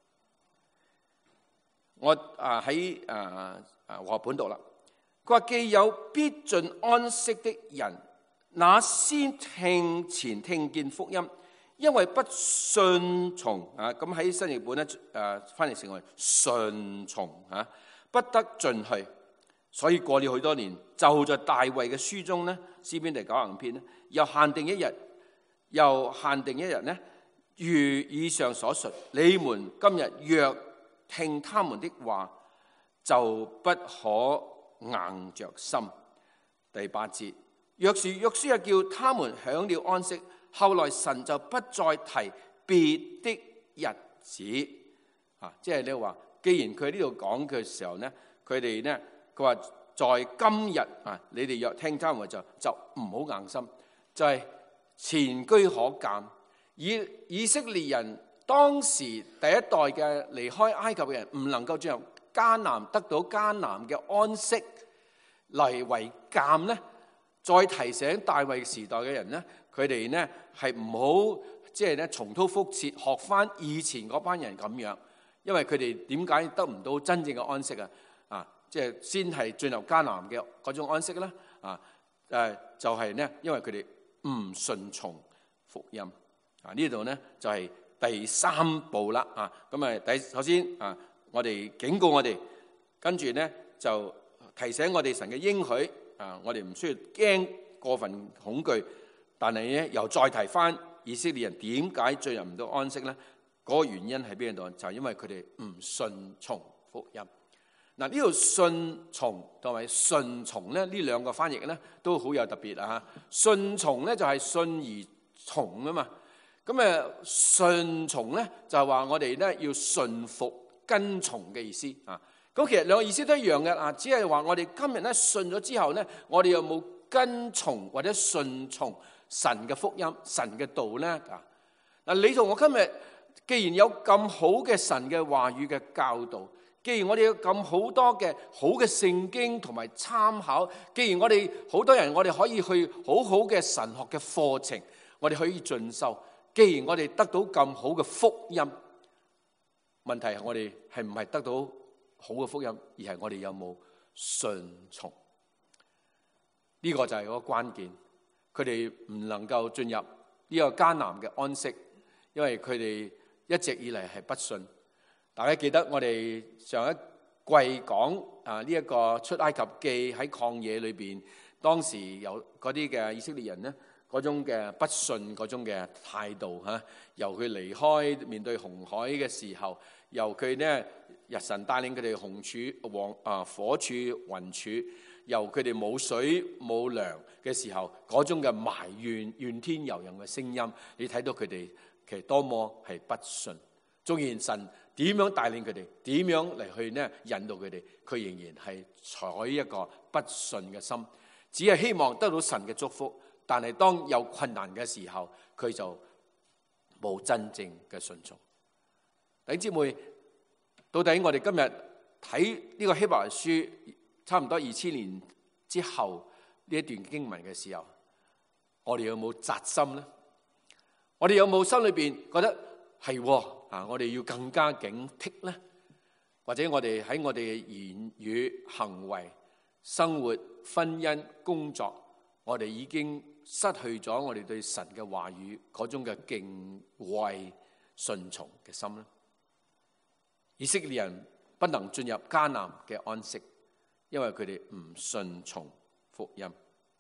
我啊喺啊啊和本讀啦。佢話既有必盡安息的人，那先聽前聽見福音，因為不順從啊，咁喺新譯本咧誒翻譯成為順從啊，不得進去。所以過了許多年，就在大衛嘅書中咧，詩篇第九十五篇咧，又限定一日，又限定一日咧，如以上所述，你們今日若聽他們的話，就不可硬着心。第八節，若是約書亞叫他們享了安息，後來神就不再提別的日子啊！即係你話，既然佢呢度講嘅時候咧，佢哋咧，佢話在今日啊，你哋若聽他們就就唔好硬心，就係、是、前車可鑑。以以色列人當時第一代嘅離開埃及嘅人，唔能夠進入迦南，得到迦南嘅安息嚟為鑑咧，再提醒大衛時代嘅人咧，佢哋咧係唔好即係咧重蹈覆轍，學翻以前嗰班人咁樣，因為佢哋點解得唔到真正嘅安息啊？啊，即係先係進入迦南嘅嗰種安息啦。啊，誒就係咧，因為佢哋唔順從福音。 啊，呢度咧就係第三步啦。啊，咁啊，第首先啊，我哋警告我哋，跟住咧就提醒我哋神嘅應許啊，我哋唔需要驚過分恐懼，但係咧又再提翻以色列人點解進入唔到安息咧？嗰個原因喺邊度？就係因為佢哋唔順從福音。嗱，呢度順從同埋順從咧，呢兩個翻譯咧都好有特別啊！順從咧就係信而從啊嘛，咁誒順從咧就係話我哋咧要順服跟從嘅意思啊。咁其實兩個意思都一樣嘅啊，只係話我哋今日咧信咗之後咧，我哋有冇跟從或者順從神嘅福音、神嘅道咧啊？嗱，你同我今日既然有咁好嘅神嘅話語嘅教導，既然我哋有咁好多嘅好嘅聖經同埋參考，既然我哋好多人我哋可以去好好嘅神學嘅課程，我哋可以進修，既然我哋得到咁好嘅福音，問題係我哋係唔係得到好嘅福音，而係我哋有冇順從？呢個就係嗰個關鍵。佢哋唔能夠進入呢個艱難嘅安息，因為佢哋一直以嚟係不信。大家記得我哋上一季講啊，呢一個出埃及記喺曠野裏邊，當時有嗰啲嘅以色列人呢，嗰種嘅不信嗰種嘅態度嚇，由佢離開面對紅海嘅時候，由佢呢日神帶領佢哋紅柱、黃啊火柱、雲柱，由佢哋冇水冇糧嘅時候，嗰種嘅埋怨、怨天尤人嘅聲音，你睇到佢哋其實多麼係不信。縱然神點樣帶領佢哋，點樣嚟去呢引導佢哋，佢仍然係採一個不信嘅心，只係希望得到神嘅祝福。但係當有困難嘅時候，佢就冇真正嘅順從。弟兄姊妹，到底我哋今日睇呢個希伯來書差唔多二千年之後呢一段經文嘅時候，我哋有冇扎心呢？我哋有冇心裏邊覺得係啊？我哋要更加警惕呢？或者我哋喺我哋嘅言語、行為、生活、婚姻、工作，我哋已經失去咗我哋對神嘅話語嗰種嘅敬畏、順從嘅心呢？以色列人不能進入迦南嘅安息，因為佢哋唔順從福音。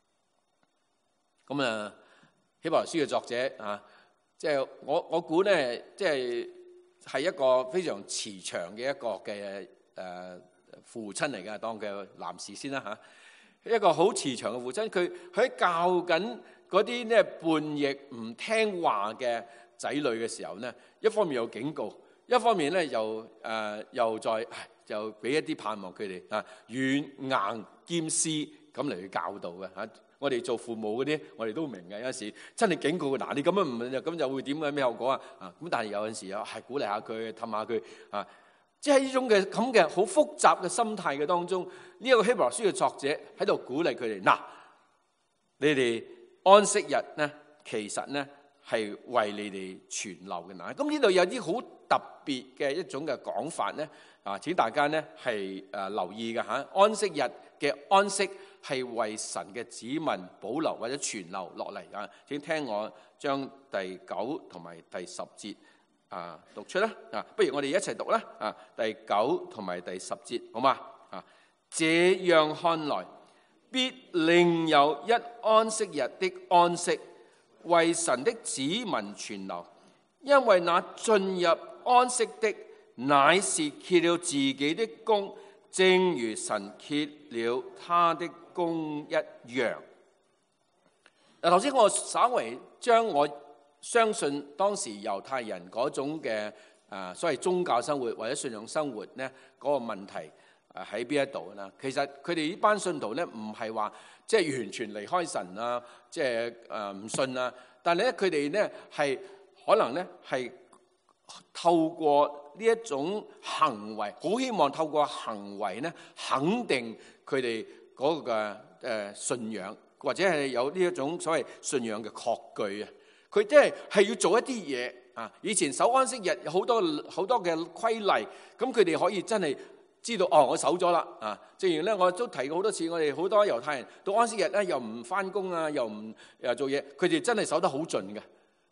咁啊，希伯來書嘅作者啊，即係我我估咧，即係係一個非常慈祥嘅一個嘅誒父親嚟嘅，當嘅男士先啦嚇。一個好慈祥嘅父親，佢喺教緊嗰啲咧叛逆唔聽話嘅仔女嘅時候咧，一方面有警告，一方面咧又誒、呃、又再就俾一啲盼望佢哋啊，軟硬兼施咁嚟去教導嘅嚇。我哋做父母嗰啲，我哋都明嘅。有陣時真係警告佢，嗱，你咁樣唔咁就會點嘅咩後果啊？啊咁，但係有陣時又係鼓勵下佢，氹下佢啊。即係呢種嘅咁嘅好複雜嘅心態嘅當中，呢一個希伯來書嘅作者喺度鼓勵佢哋嗱，你哋安息日咧，其實咧係為你哋存留嘅嗱。咁呢度有啲好特別嘅一種嘅講法咧啊！請大家咧係誒留意嘅嚇。安息日嘅安息係為神嘅子民保留或者存留落嚟啊！請聽我將第九同埋第十節啊讀出啦啊！不如我哋一齊讀啦啊！第九同埋第十節好嘛啊？這樣看來，必另有一安息日的安息，為神的子民存留，因為那進入安息的，乃是歇了自己的工，正如神歇了他的工一樣。嗱，頭先我稍微將我相信當時猶太人嗰種嘅啊所謂宗教生活或者信仰生活咧嗰個問題啊喺邊一度啦？其實佢哋呢班信徒咧唔係話即係完全離開神啊，即係誒唔信啊，但係咧佢哋咧係可能咧係透過呢一種行為，好希望透過行為咧肯定佢哋嗰個嘅誒信仰，或者係有呢一種所謂信仰嘅確據啊。佢即係係要做一啲嘢啊！以前守安息日有好多好多嘅規例，咁佢哋可以真係知道哦，我守咗啦啊！正如咧，我都提過好多次，我哋好多猶太人到安息日咧又唔翻工啊，又唔又做嘢，佢哋真係守得好盡嘅。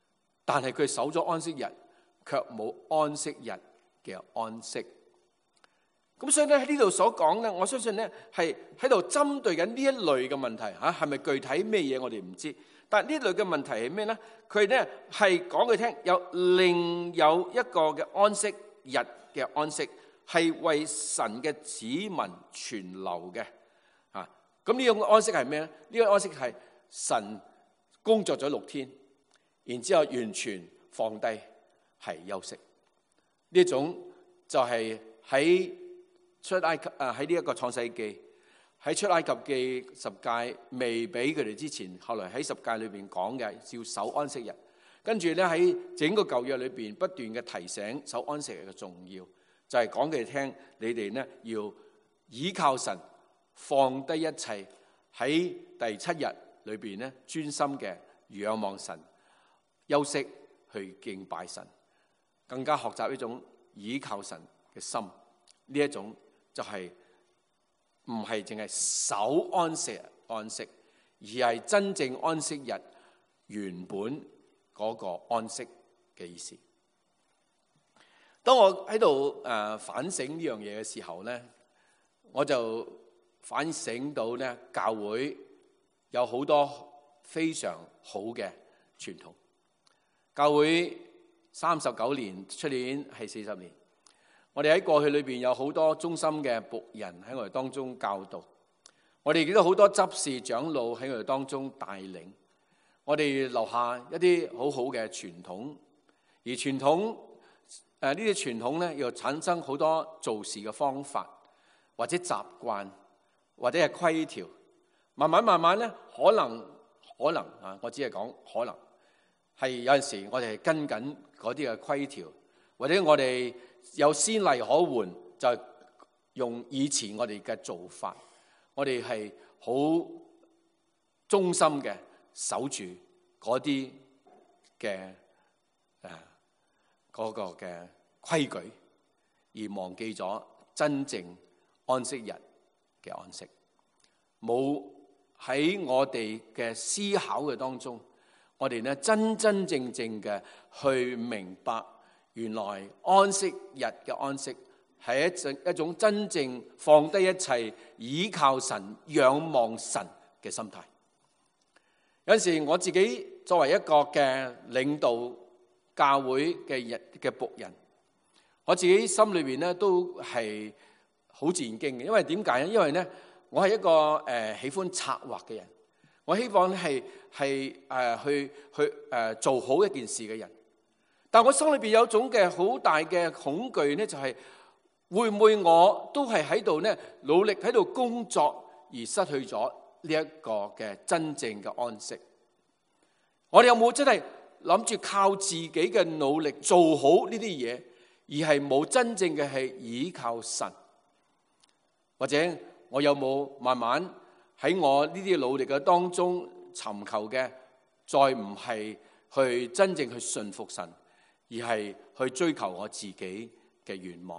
但係佢守咗安息日，卻冇安息日嘅安息。咁所以咧喺呢度所講咧，我相信咧係喺度針對緊呢一類嘅問題嚇，係咪具體咩嘢我哋唔知，但係呢類嘅問題係咩咧？佢咧係講佢聽有另有一個嘅安息日嘅安息，係為神嘅子民存留嘅嚇。咁呢種安息係咩咧？呢個安息係神工作咗六天，然之後完全放低係休息。呢種就係喺出埃及啊，喺呢一個創世記，喺出埃及記十誡未俾佢哋之前，後來喺十誡裏邊講嘅，要守安息日。跟住咧喺整個舊約裏邊不斷嘅提醒守安息日嘅重要，就係講佢哋聽，你哋呢要倚靠神，放低一切，喺第七日裏邊呢專心嘅仰望神，休息去敬拜神，更加學習一種倚靠神嘅心。呢一種就係唔係淨係守安息日安息，而係真正安息日原本嗰個安息嘅意思。當我喺度誒反省呢樣嘢嘅時候咧，我就反省到咧教會有好多非常好嘅傳統。教會三十九年，出年係四十年。我哋喺過去裏邊有好多忠心嘅僕人喺我哋當中教導，我哋見到好多執事長老喺我哋當中帶領，我哋留下一啲好好嘅傳統，而傳統誒、呃、呢啲傳統咧又產生好多做事嘅方法，或者習慣，或者係規條，慢慢慢慢咧可能可能啊，我只係講可能係有陣時我哋係跟緊嗰啲嘅規條，或者我哋有先例可換，就係用以前我哋嘅做法，我哋係好忠心嘅守住嗰啲嘅誒嗰個嘅規矩，而忘記咗真正安息日嘅安息，冇喺我哋嘅思考嘅當中，我哋咧真真正正嘅去明白。原來安息日嘅安息係一種一種真正放低一切，倚靠神、仰望神嘅心態。有陣時我自己作為一個嘅領導教會嘅人嘅僕人，我自己心裏邊咧都係好戰兢嘅。因為點解咧？因為咧我係一個誒、呃、喜歡策劃嘅人，我希望係係誒去去誒、呃、做好一件事嘅人。但我心裏邊有種嘅好大嘅恐懼咧，就係會唔會我都係喺度咧努力喺度工作而失去咗呢一個嘅真正嘅安息？我哋有冇真係諗住靠自己嘅努力做好呢啲嘢，而係冇真正嘅係倚靠神？或者我有冇慢慢喺我呢啲努力嘅當中尋求嘅，再唔係去真正去順服神，而係去追求我自己嘅願望？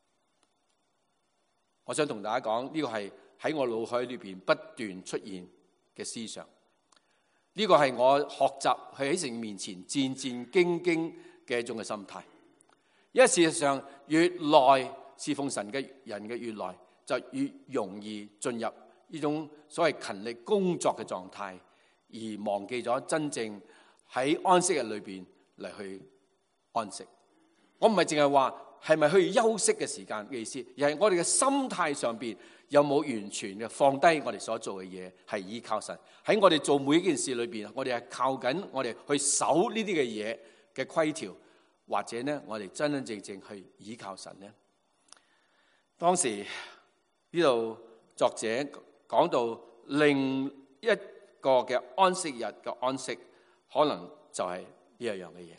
我想同大家講，呢個係喺我腦海裏邊不斷出現嘅思想。呢個係我學習去喺神面前戰戰兢兢嘅一種嘅心態。因為事實上，越耐侍奉神嘅人嘅越耐，就越容易進入呢種所謂勤力工作嘅狀態，而忘記咗真正喺安息日裏邊嚟去安息。我唔係淨係話係咪去休息嘅時間嘅意思，而係我哋嘅心態上邊有冇完全嘅放低我哋所做嘅嘢，係依靠神。喺我哋做每一件事裏邊，我哋係靠緊我哋去守呢啲嘅嘢嘅規條，或者呢我哋真真正正去依靠神呢？當時呢度作者講到另一個嘅安息日嘅安息，可能就係呢一樣嘅嘢。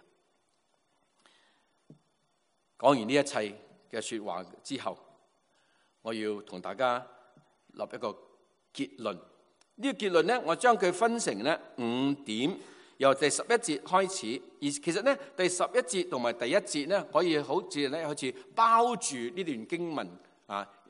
講完呢一切嘅說話之後，我要同大家立一個結論。呢個結論呢，我將佢分成呢五點，由第十一節開始。而其實呢，第十一節同埋第一節呢，可以好似咧好似包住呢段經文啊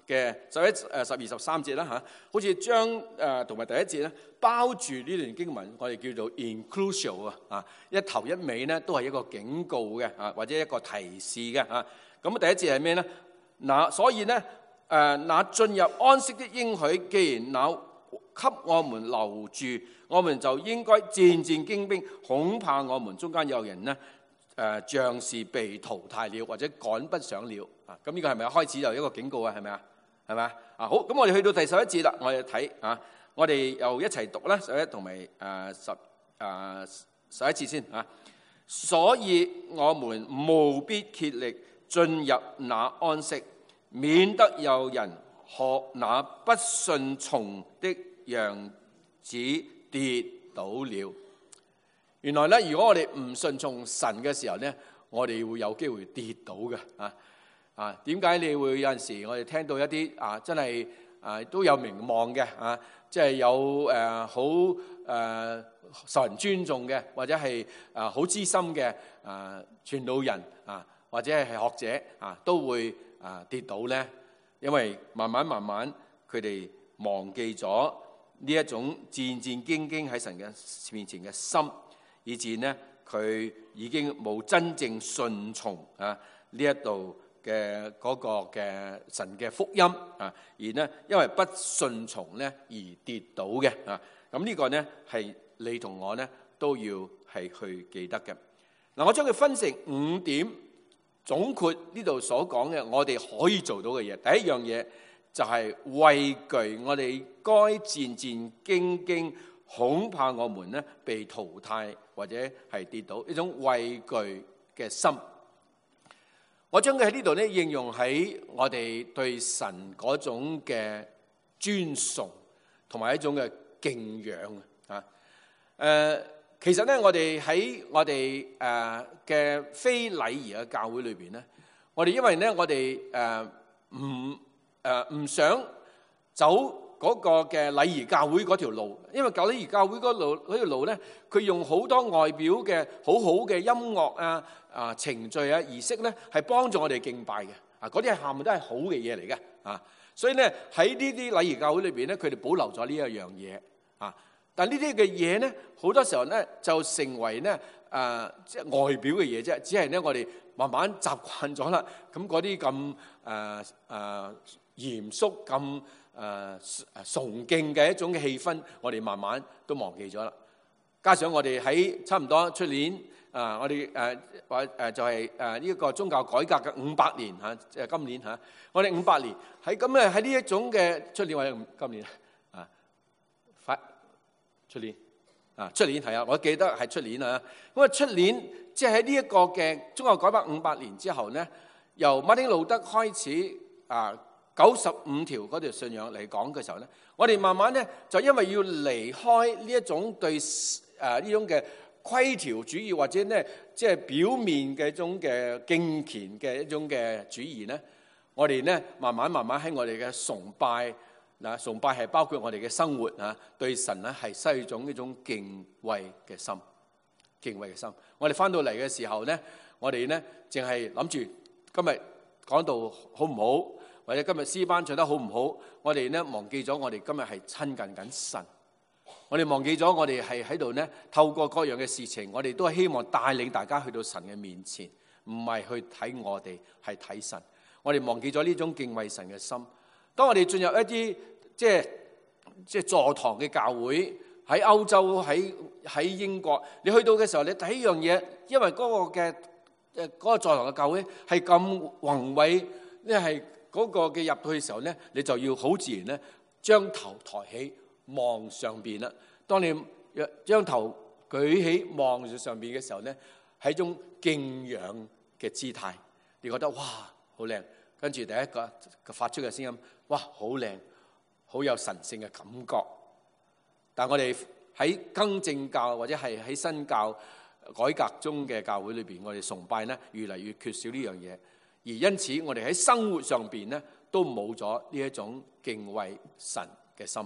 嘅十一、誒十二、十三節啦嚇，好似將誒同埋第一節咧包住呢段經文，我哋叫做 inclusive 啊，啊一頭一尾咧都係一個警告嘅啊，或者一個提示嘅啊。咁第一節係咩咧？嗱，所以咧誒，那進入安息的應許，既然那給我們留住，我們就應該戰戰兢兢，恐怕我們中間有人呢，誒、呃、像是被淘汰了，或者趕不上了啊！咁呢個係咪開始就一個警告啊？係咪啊？係咪啊？啊好，咁我哋去到第十一節啦，我哋睇啊，我哋又一齊讀啦，十一同埋誒十誒十一節先啊。所以我們務必竭力進入那安息，免得有人學那不順從的樣子跌倒了。原來咧，如果我哋唔順從神嘅時候咧，我哋會有機會跌倒嘅啊！啊，點解你會有陣時我哋聽到一啲啊真係啊都有名望嘅啊，即係有誒好誒受人尊重嘅，或者係啊好資深嘅啊傳道人啊，或者係學者啊，都會啊跌倒咧？因為慢慢慢慢佢哋忘記咗呢一種戰戰兢兢喺神嘅面前嘅心，以至呢佢已經冇真正順從啊呢一度嘅嗰個嘅神嘅福音啊，而呢因為不順從咧而跌倒嘅啊，咁呢個呢係你同我呢都要係去記得嘅。嗱，我將佢分成五點總括呢度所講嘅，我哋可以做到嘅嘢。第一樣嘢就係畏懼，我哋該戰戰兢兢，恐怕我們呢被淘汰或者係跌倒，呢種畏懼嘅心。我將佢喺呢度咧應用喺我哋對神嗰種嘅尊崇同埋一種嘅敬仰啊。誒，其實咧我哋喺我哋誒嘅非禮儀嘅教會裏邊咧，我哋因為咧我哋誒唔誒唔想走嗰個嘅禮儀教會嗰條路，因為教禮儀教會嗰路嗰條路咧，佢用好多外表嘅好好嘅音樂啊、啊程序啊、儀式咧，係幫助我哋敬拜嘅啊，嗰啲係冚唪唥都係好嘅嘢嚟嘅啊，所以咧喺呢啲禮儀教會裏邊咧，佢哋保留咗呢一樣嘢啊，但係呢啲嘅嘢咧，好多時候咧就成為咧誒即係外表嘅嘢啫，只係咧我哋慢慢習慣咗啦，咁嗰啲咁誒誒嚴肅咁誒崇敬嘅一種嘅氣氛，我哋慢慢都忘記咗啦。加上我哋喺差唔多出年啊，我哋誒話誒就係誒呢一個宗教改革嘅五百年嚇，即係今年嚇，我哋五百年喺咁咧喺呢一種嘅出年或者今年啊，快出年啊出年係啊，我記得係出年啊。咁啊出年即係喺呢一個嘅宗教改革五百年之後咧，由馬丁路德開始啊。九十五條嗰條信仰嚟講嘅時候咧，我哋慢慢咧就因為要離開呢一種對誒呢種嘅規條主義或者咧即係表面嘅一種嘅敬虔嘅一種嘅主義咧，我哋咧慢慢慢慢喺我哋嘅崇拜嗱，崇拜係包括我哋嘅生活啊，對神咧係失去一種一種敬畏嘅心，敬畏嘅心。我哋翻到嚟嘅時候咧，我哋咧淨係諗住今日講道好唔好？或者今日詩班唱得好唔好？我哋咧忘記咗，我哋今日係親近緊神。我哋忘記咗，我哋係喺度咧透過各樣嘅事情，我哋都係希望帶領大家去到神嘅面前，唔係去睇我哋，係睇神。我哋忘記咗呢種敬畏神嘅心。當我哋進入一啲即係即係座堂嘅教會，喺歐洲、喺喺英國，你去到嘅時候，你第一樣嘢，因為嗰個嘅誒嗰個座堂嘅教會係咁宏偉，咧係。嗰個嘅入去嘅時候咧，你就要好自然咧，將頭抬起望上邊啦。當你將頭舉起望住上邊嘅時候咧，係一種敬仰嘅姿態。你覺得哇好靚，跟住第一個發出嘅聲音，哇好靚，好有神聖嘅感覺。但係我哋喺更正教或者係喺新教改革中嘅教會裏邊，我哋崇拜咧越嚟越缺少呢樣嘢。而因此，我哋喺生活上邊咧，都冇咗呢一種敬畏神嘅心。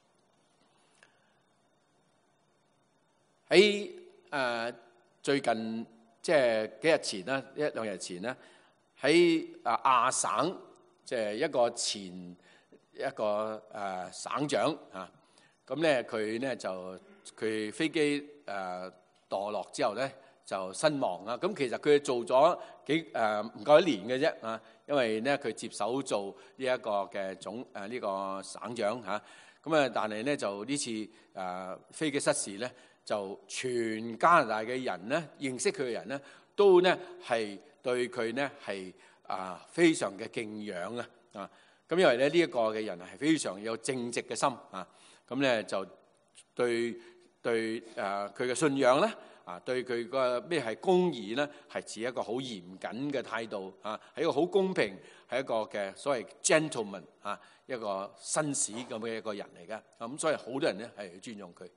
喺誒、呃、最近即係幾日前啦，一兩日前咧，喺啊亞省即係一個前一個誒省長啊。咁咧佢咧就佢飛機誒墮落之後咧就身亡啊。咁其實佢做咗幾誒唔夠一年嘅啫啊，因為咧佢接手做呢一個嘅總誒呢個省長嚇。咁啊，但係咧就呢次誒飛機失事咧，就全加拿大嘅人咧認識佢嘅人咧，都咧係對佢咧係啊非常嘅敬仰啊啊！咁因為咧呢一個嘅人係非常有正直嘅心啊，咁咧就對對誒佢嘅信仰咧啊，對佢個咩係公義咧，係持一個好嚴謹嘅態度啊，係一個好公平，係一個嘅所謂 gentleman 啊，一個紳士咁嘅一個人嚟嘅。咁所以好多人咧係尊重佢。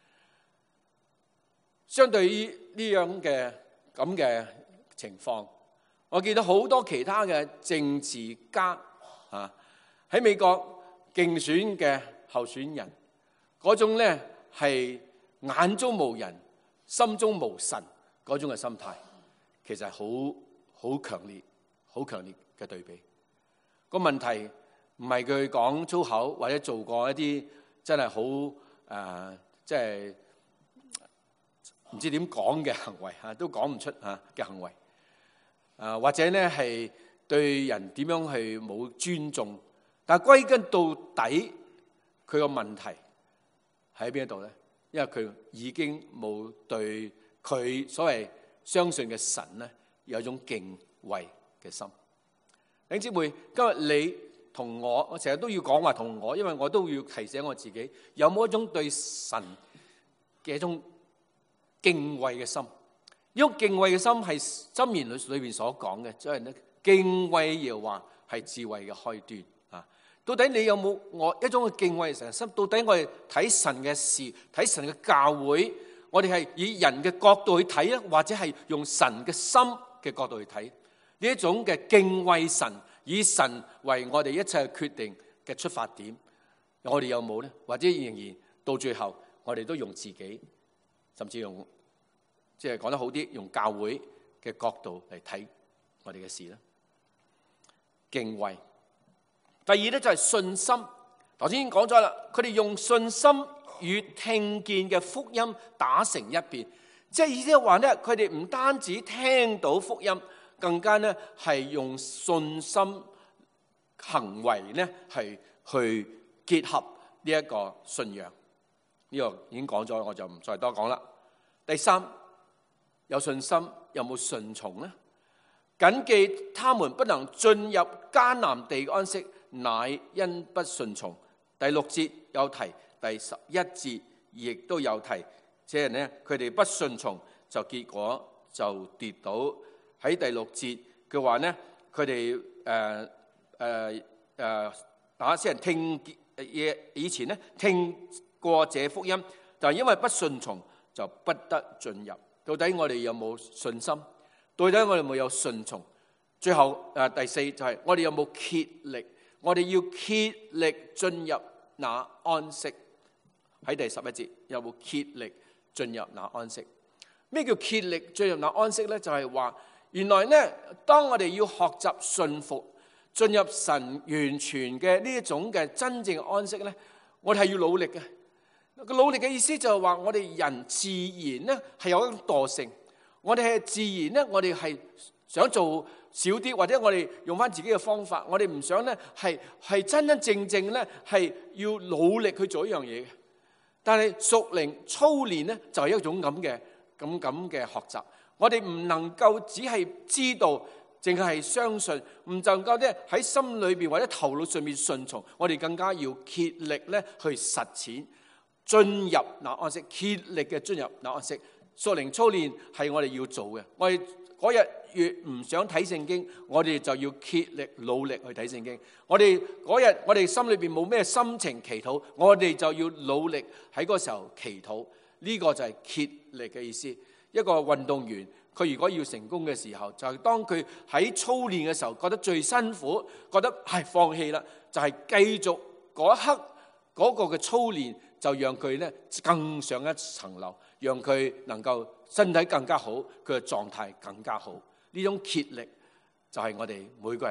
相對於呢樣嘅咁嘅情況，我見到好多其他嘅政治家啊喺美國競選嘅候選人嗰種咧係眼中無人、心中無神嗰種嘅心態，其實係好好強烈、好強烈嘅對比。個問題唔係佢講粗口或者做過一啲真係好誒，即係唔知點講嘅行為嚇，都講唔出嚇嘅行為。誒或者咧係對人點樣去冇尊重，但係歸根到底，佢個問題喺邊一度咧？因為佢已經冇對佢所謂相信嘅神咧有一種敬畏嘅心。弟兄姊妹，今日你同我，我成日都要講話同我，因為我都要提醒我自己，有冇一種對神嘅一種敬畏嘅心？呢種敬畏嘅心係箴言裏裏邊所講嘅，即係咧敬畏耶和華係智慧嘅開端啊！到底你有冇我一種嘅敬畏神嘅心？到底我哋睇神嘅事，睇神嘅教會，我哋係以人嘅角度去睇咧，或者係用神嘅心嘅角度去睇呢一種嘅敬畏神，以神為我哋一切決定嘅出發點，我哋有冇咧？或者仍然到最後，我哋都用自己，甚至用即係講得好啲，用教會嘅角度嚟睇我哋嘅事咧？敬畏。第二咧就係信心。頭先已經講咗啦，佢哋用信心與聽見嘅福音打成一片，即係意思係話咧，佢哋唔單止聽到福音，更加咧係用信心行為咧係去結合呢一個信仰。呢個已經講咗，我就唔再多講啦。第三，有信心有冇順從呢？謹記他們不能進入迦南地安息，乃因不順從。第六節有提，第十一節亦都有提，即係咧佢哋不順從，就結果就跌倒。喺第六節嘅話咧，佢哋誒誒誒那些人聽嘢以前咧聽過這福音，但係因為不順從，就不得進入。到底我哋有冇信心？到底我哋有冇有順從？最後誒第四就係我哋有冇竭力？我哋要竭力進入那安息。喺第十一節有冇竭力進入那安息？咩叫竭力進入那安息咧？就係話原來咧，當我哋要學習順服，進入神完全嘅呢一種嘅真正安息咧，我哋係要努力嘅。個努力嘅意思就係話，我哋人自然咧係有一種惰性，我哋係自然咧，我哋係想做少啲，或者我哋用翻自己嘅方法，我哋唔想咧係係真真正正咧係要努力去做一樣嘢嘅。但係屬靈操練咧就係一種咁嘅咁咁嘅學習。我哋唔能夠只係知道，淨係相信，唔能夠咧喺心裏邊或者頭腦上面順從。我哋更加要竭力咧去實踐，進入那安息，竭力嘅進入那安息。屬靈操練係我哋要做嘅。我哋嗰日越唔想睇聖經，我哋就要竭力努力去睇聖經。我哋嗰日我哋心裏邊冇咩心情祈禱，我哋就要努力喺嗰時候祈禱。呢個就係竭力嘅意思。一個運動員，佢如果要成功嘅時候，就係當佢喺操練嘅時候覺得最辛苦，覺得係放棄啦，就係繼續嗰一刻嗰個嘅操練，就讓佢咧更上一層樓，讓佢能夠身體更加好，佢嘅狀態更加好。呢種竭力就係我哋每個人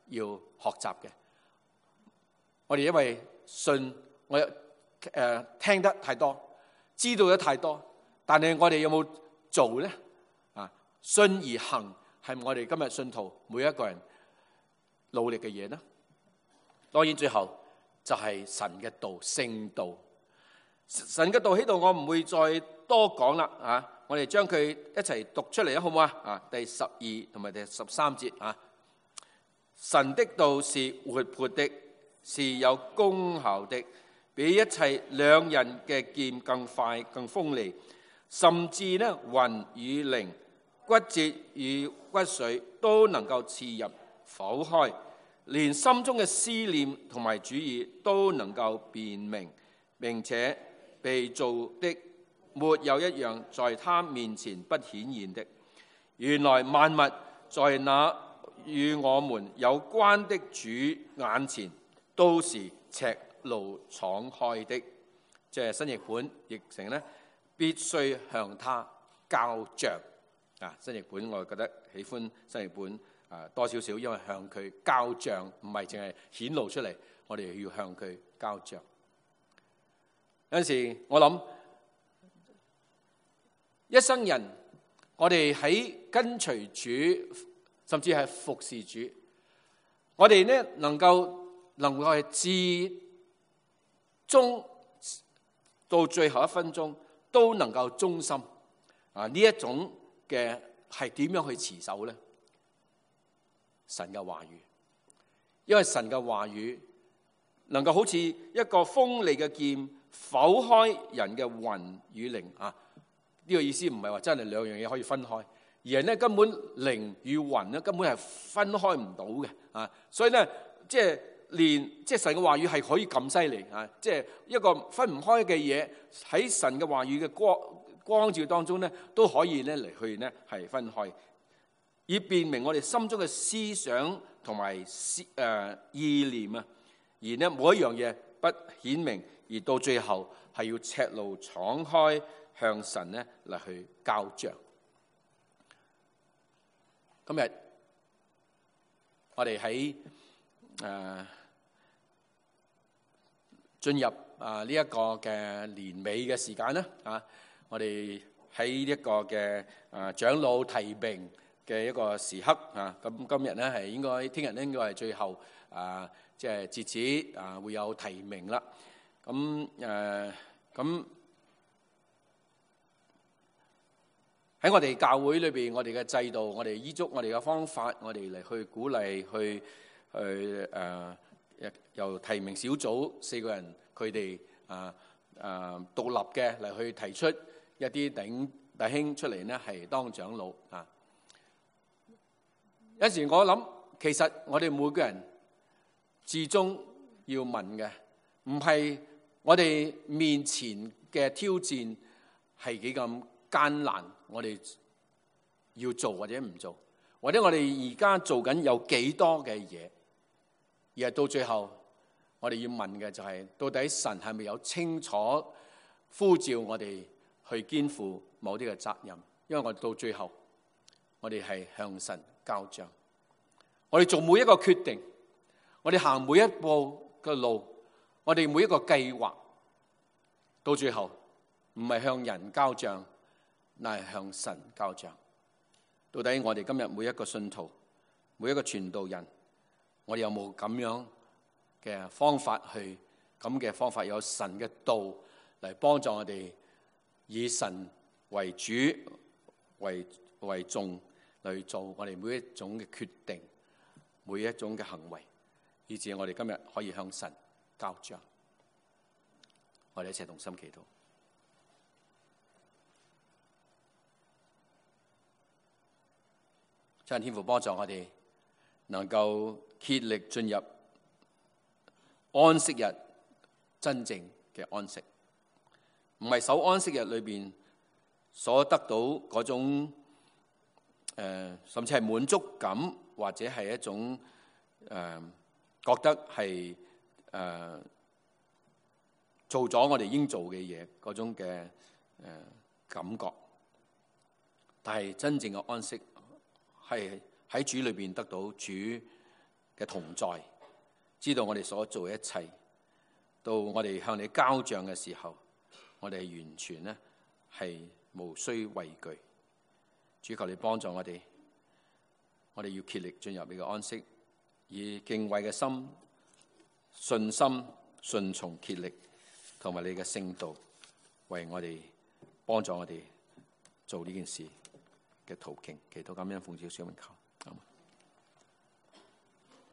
要學習嘅。我哋因為信，我誒、呃、聽得太多，知道得太多，但係我哋有冇做咧？啊，信而行係我哋今日信徒每一個人努力嘅嘢呢？當然最後就係神嘅道，聖道。神嘅道喺度，我唔會再多講啦。啊，我哋將佢一齊讀出嚟啊，好唔好啊？啊，第十二同埋第十三節啊，神的道是活潑的，是有功效的，比一切兩刃嘅劍更快更鋒利，甚至呢魂與靈、骨節與骨髓都能夠刺入剖開，連心中嘅思念同埋主意都能夠辨明，並且被造的沒有一樣在他面前不顯現的。原來萬物在那與我們有關的主眼前都是赤露敞開的，即係新譯本譯成呢，必須向他交賬。啊，新譯本我覺得喜歡新譯本啊多少少，因為向佢交賬，唔係淨係顯露出嚟，我哋要向佢交賬。有陣時我諗，一生人我哋喺跟隨主，甚至係服侍主，我哋呢能夠能夠係至終到最後一分鐘都能夠忠心啊！呢一種嘅係點樣去持守呢？神嘅話語，因為神嘅話語能夠好似一個鋒利嘅劍，剖開人嘅魂與靈啊！呢個意思唔係話真係兩樣嘢可以分開，而係咧根本靈與魂咧根本係分開唔到嘅啊！所以咧，即係連即係神嘅話語係可以咁犀利啊！即係一個分唔開嘅嘢喺神嘅話語嘅光光照當中咧，都可以咧嚟去咧係分開，以辨明我哋心中嘅思想同埋思誒意念啊！而呢每一樣嘢不顯明，而到最後係要赤露敞開，向神咧嚟去交賬。今日我哋喺誒進入啊呢一個嘅年尾嘅時間咧啊，我哋喺呢一個嘅誒長老提名嘅一個時刻啊，咁今日咧係應該，聽日咧應該係最後啊，即係截止啊會有提名啦。咁誒咁。喺我哋教會裏邊，我哋嘅制度，我哋依足我哋嘅方法，我哋嚟去鼓勵，去去誒、呃，由提名小組四個人，佢哋啊啊獨立嘅嚟去提出一啲弟弟兄出嚟呢係當長老啊。有時我諗，其實我哋每個人至終要問嘅，唔係我哋面前嘅挑戰係幾咁艱難，我哋要做或者唔做，或者我哋而家做緊有幾多嘅嘢，而係到最後我哋要問嘅就係，到底神係咪有清楚呼召我哋去肩負某啲嘅責任？因為我哋到最後，我哋係向神交賬，我哋做每一個決定，我哋行每一步嘅路，我哋每一個計劃，到最後唔係向人交賬，乃係向神交賬。到底我哋今日每一個信徒，每一個傳道人，我哋有冇咁樣嘅方法去？咁嘅方法有神嘅道嚟幫助我哋，以神為主、為為重嚟做我哋每一種嘅決定，每一種嘅行為，以至我哋今日可以向神交賬。我哋一齊同心祈禱。真天父幫助我哋，能夠竭力進入安息日真正嘅安息，唔係守安息日裏邊所得到嗰種誒、呃，甚至係滿足感，或者係一種誒、呃、覺得係誒、呃、做咗我哋應做嘅嘢嗰種嘅誒、呃、感覺，但係真正嘅安息，係喺主裏邊得到主嘅同在，知道我哋所做嘅一切，到我哋向你交賬嘅時候，我哋係完全咧係無需畏懼。主，求你幫助我哋，我哋要竭力進入你嘅安息，以敬畏嘅心、信心、順從竭力，同埋你嘅聖道，為我哋幫助我哋做呢件事嘅途徑。祈禱感恩奉主聖名求。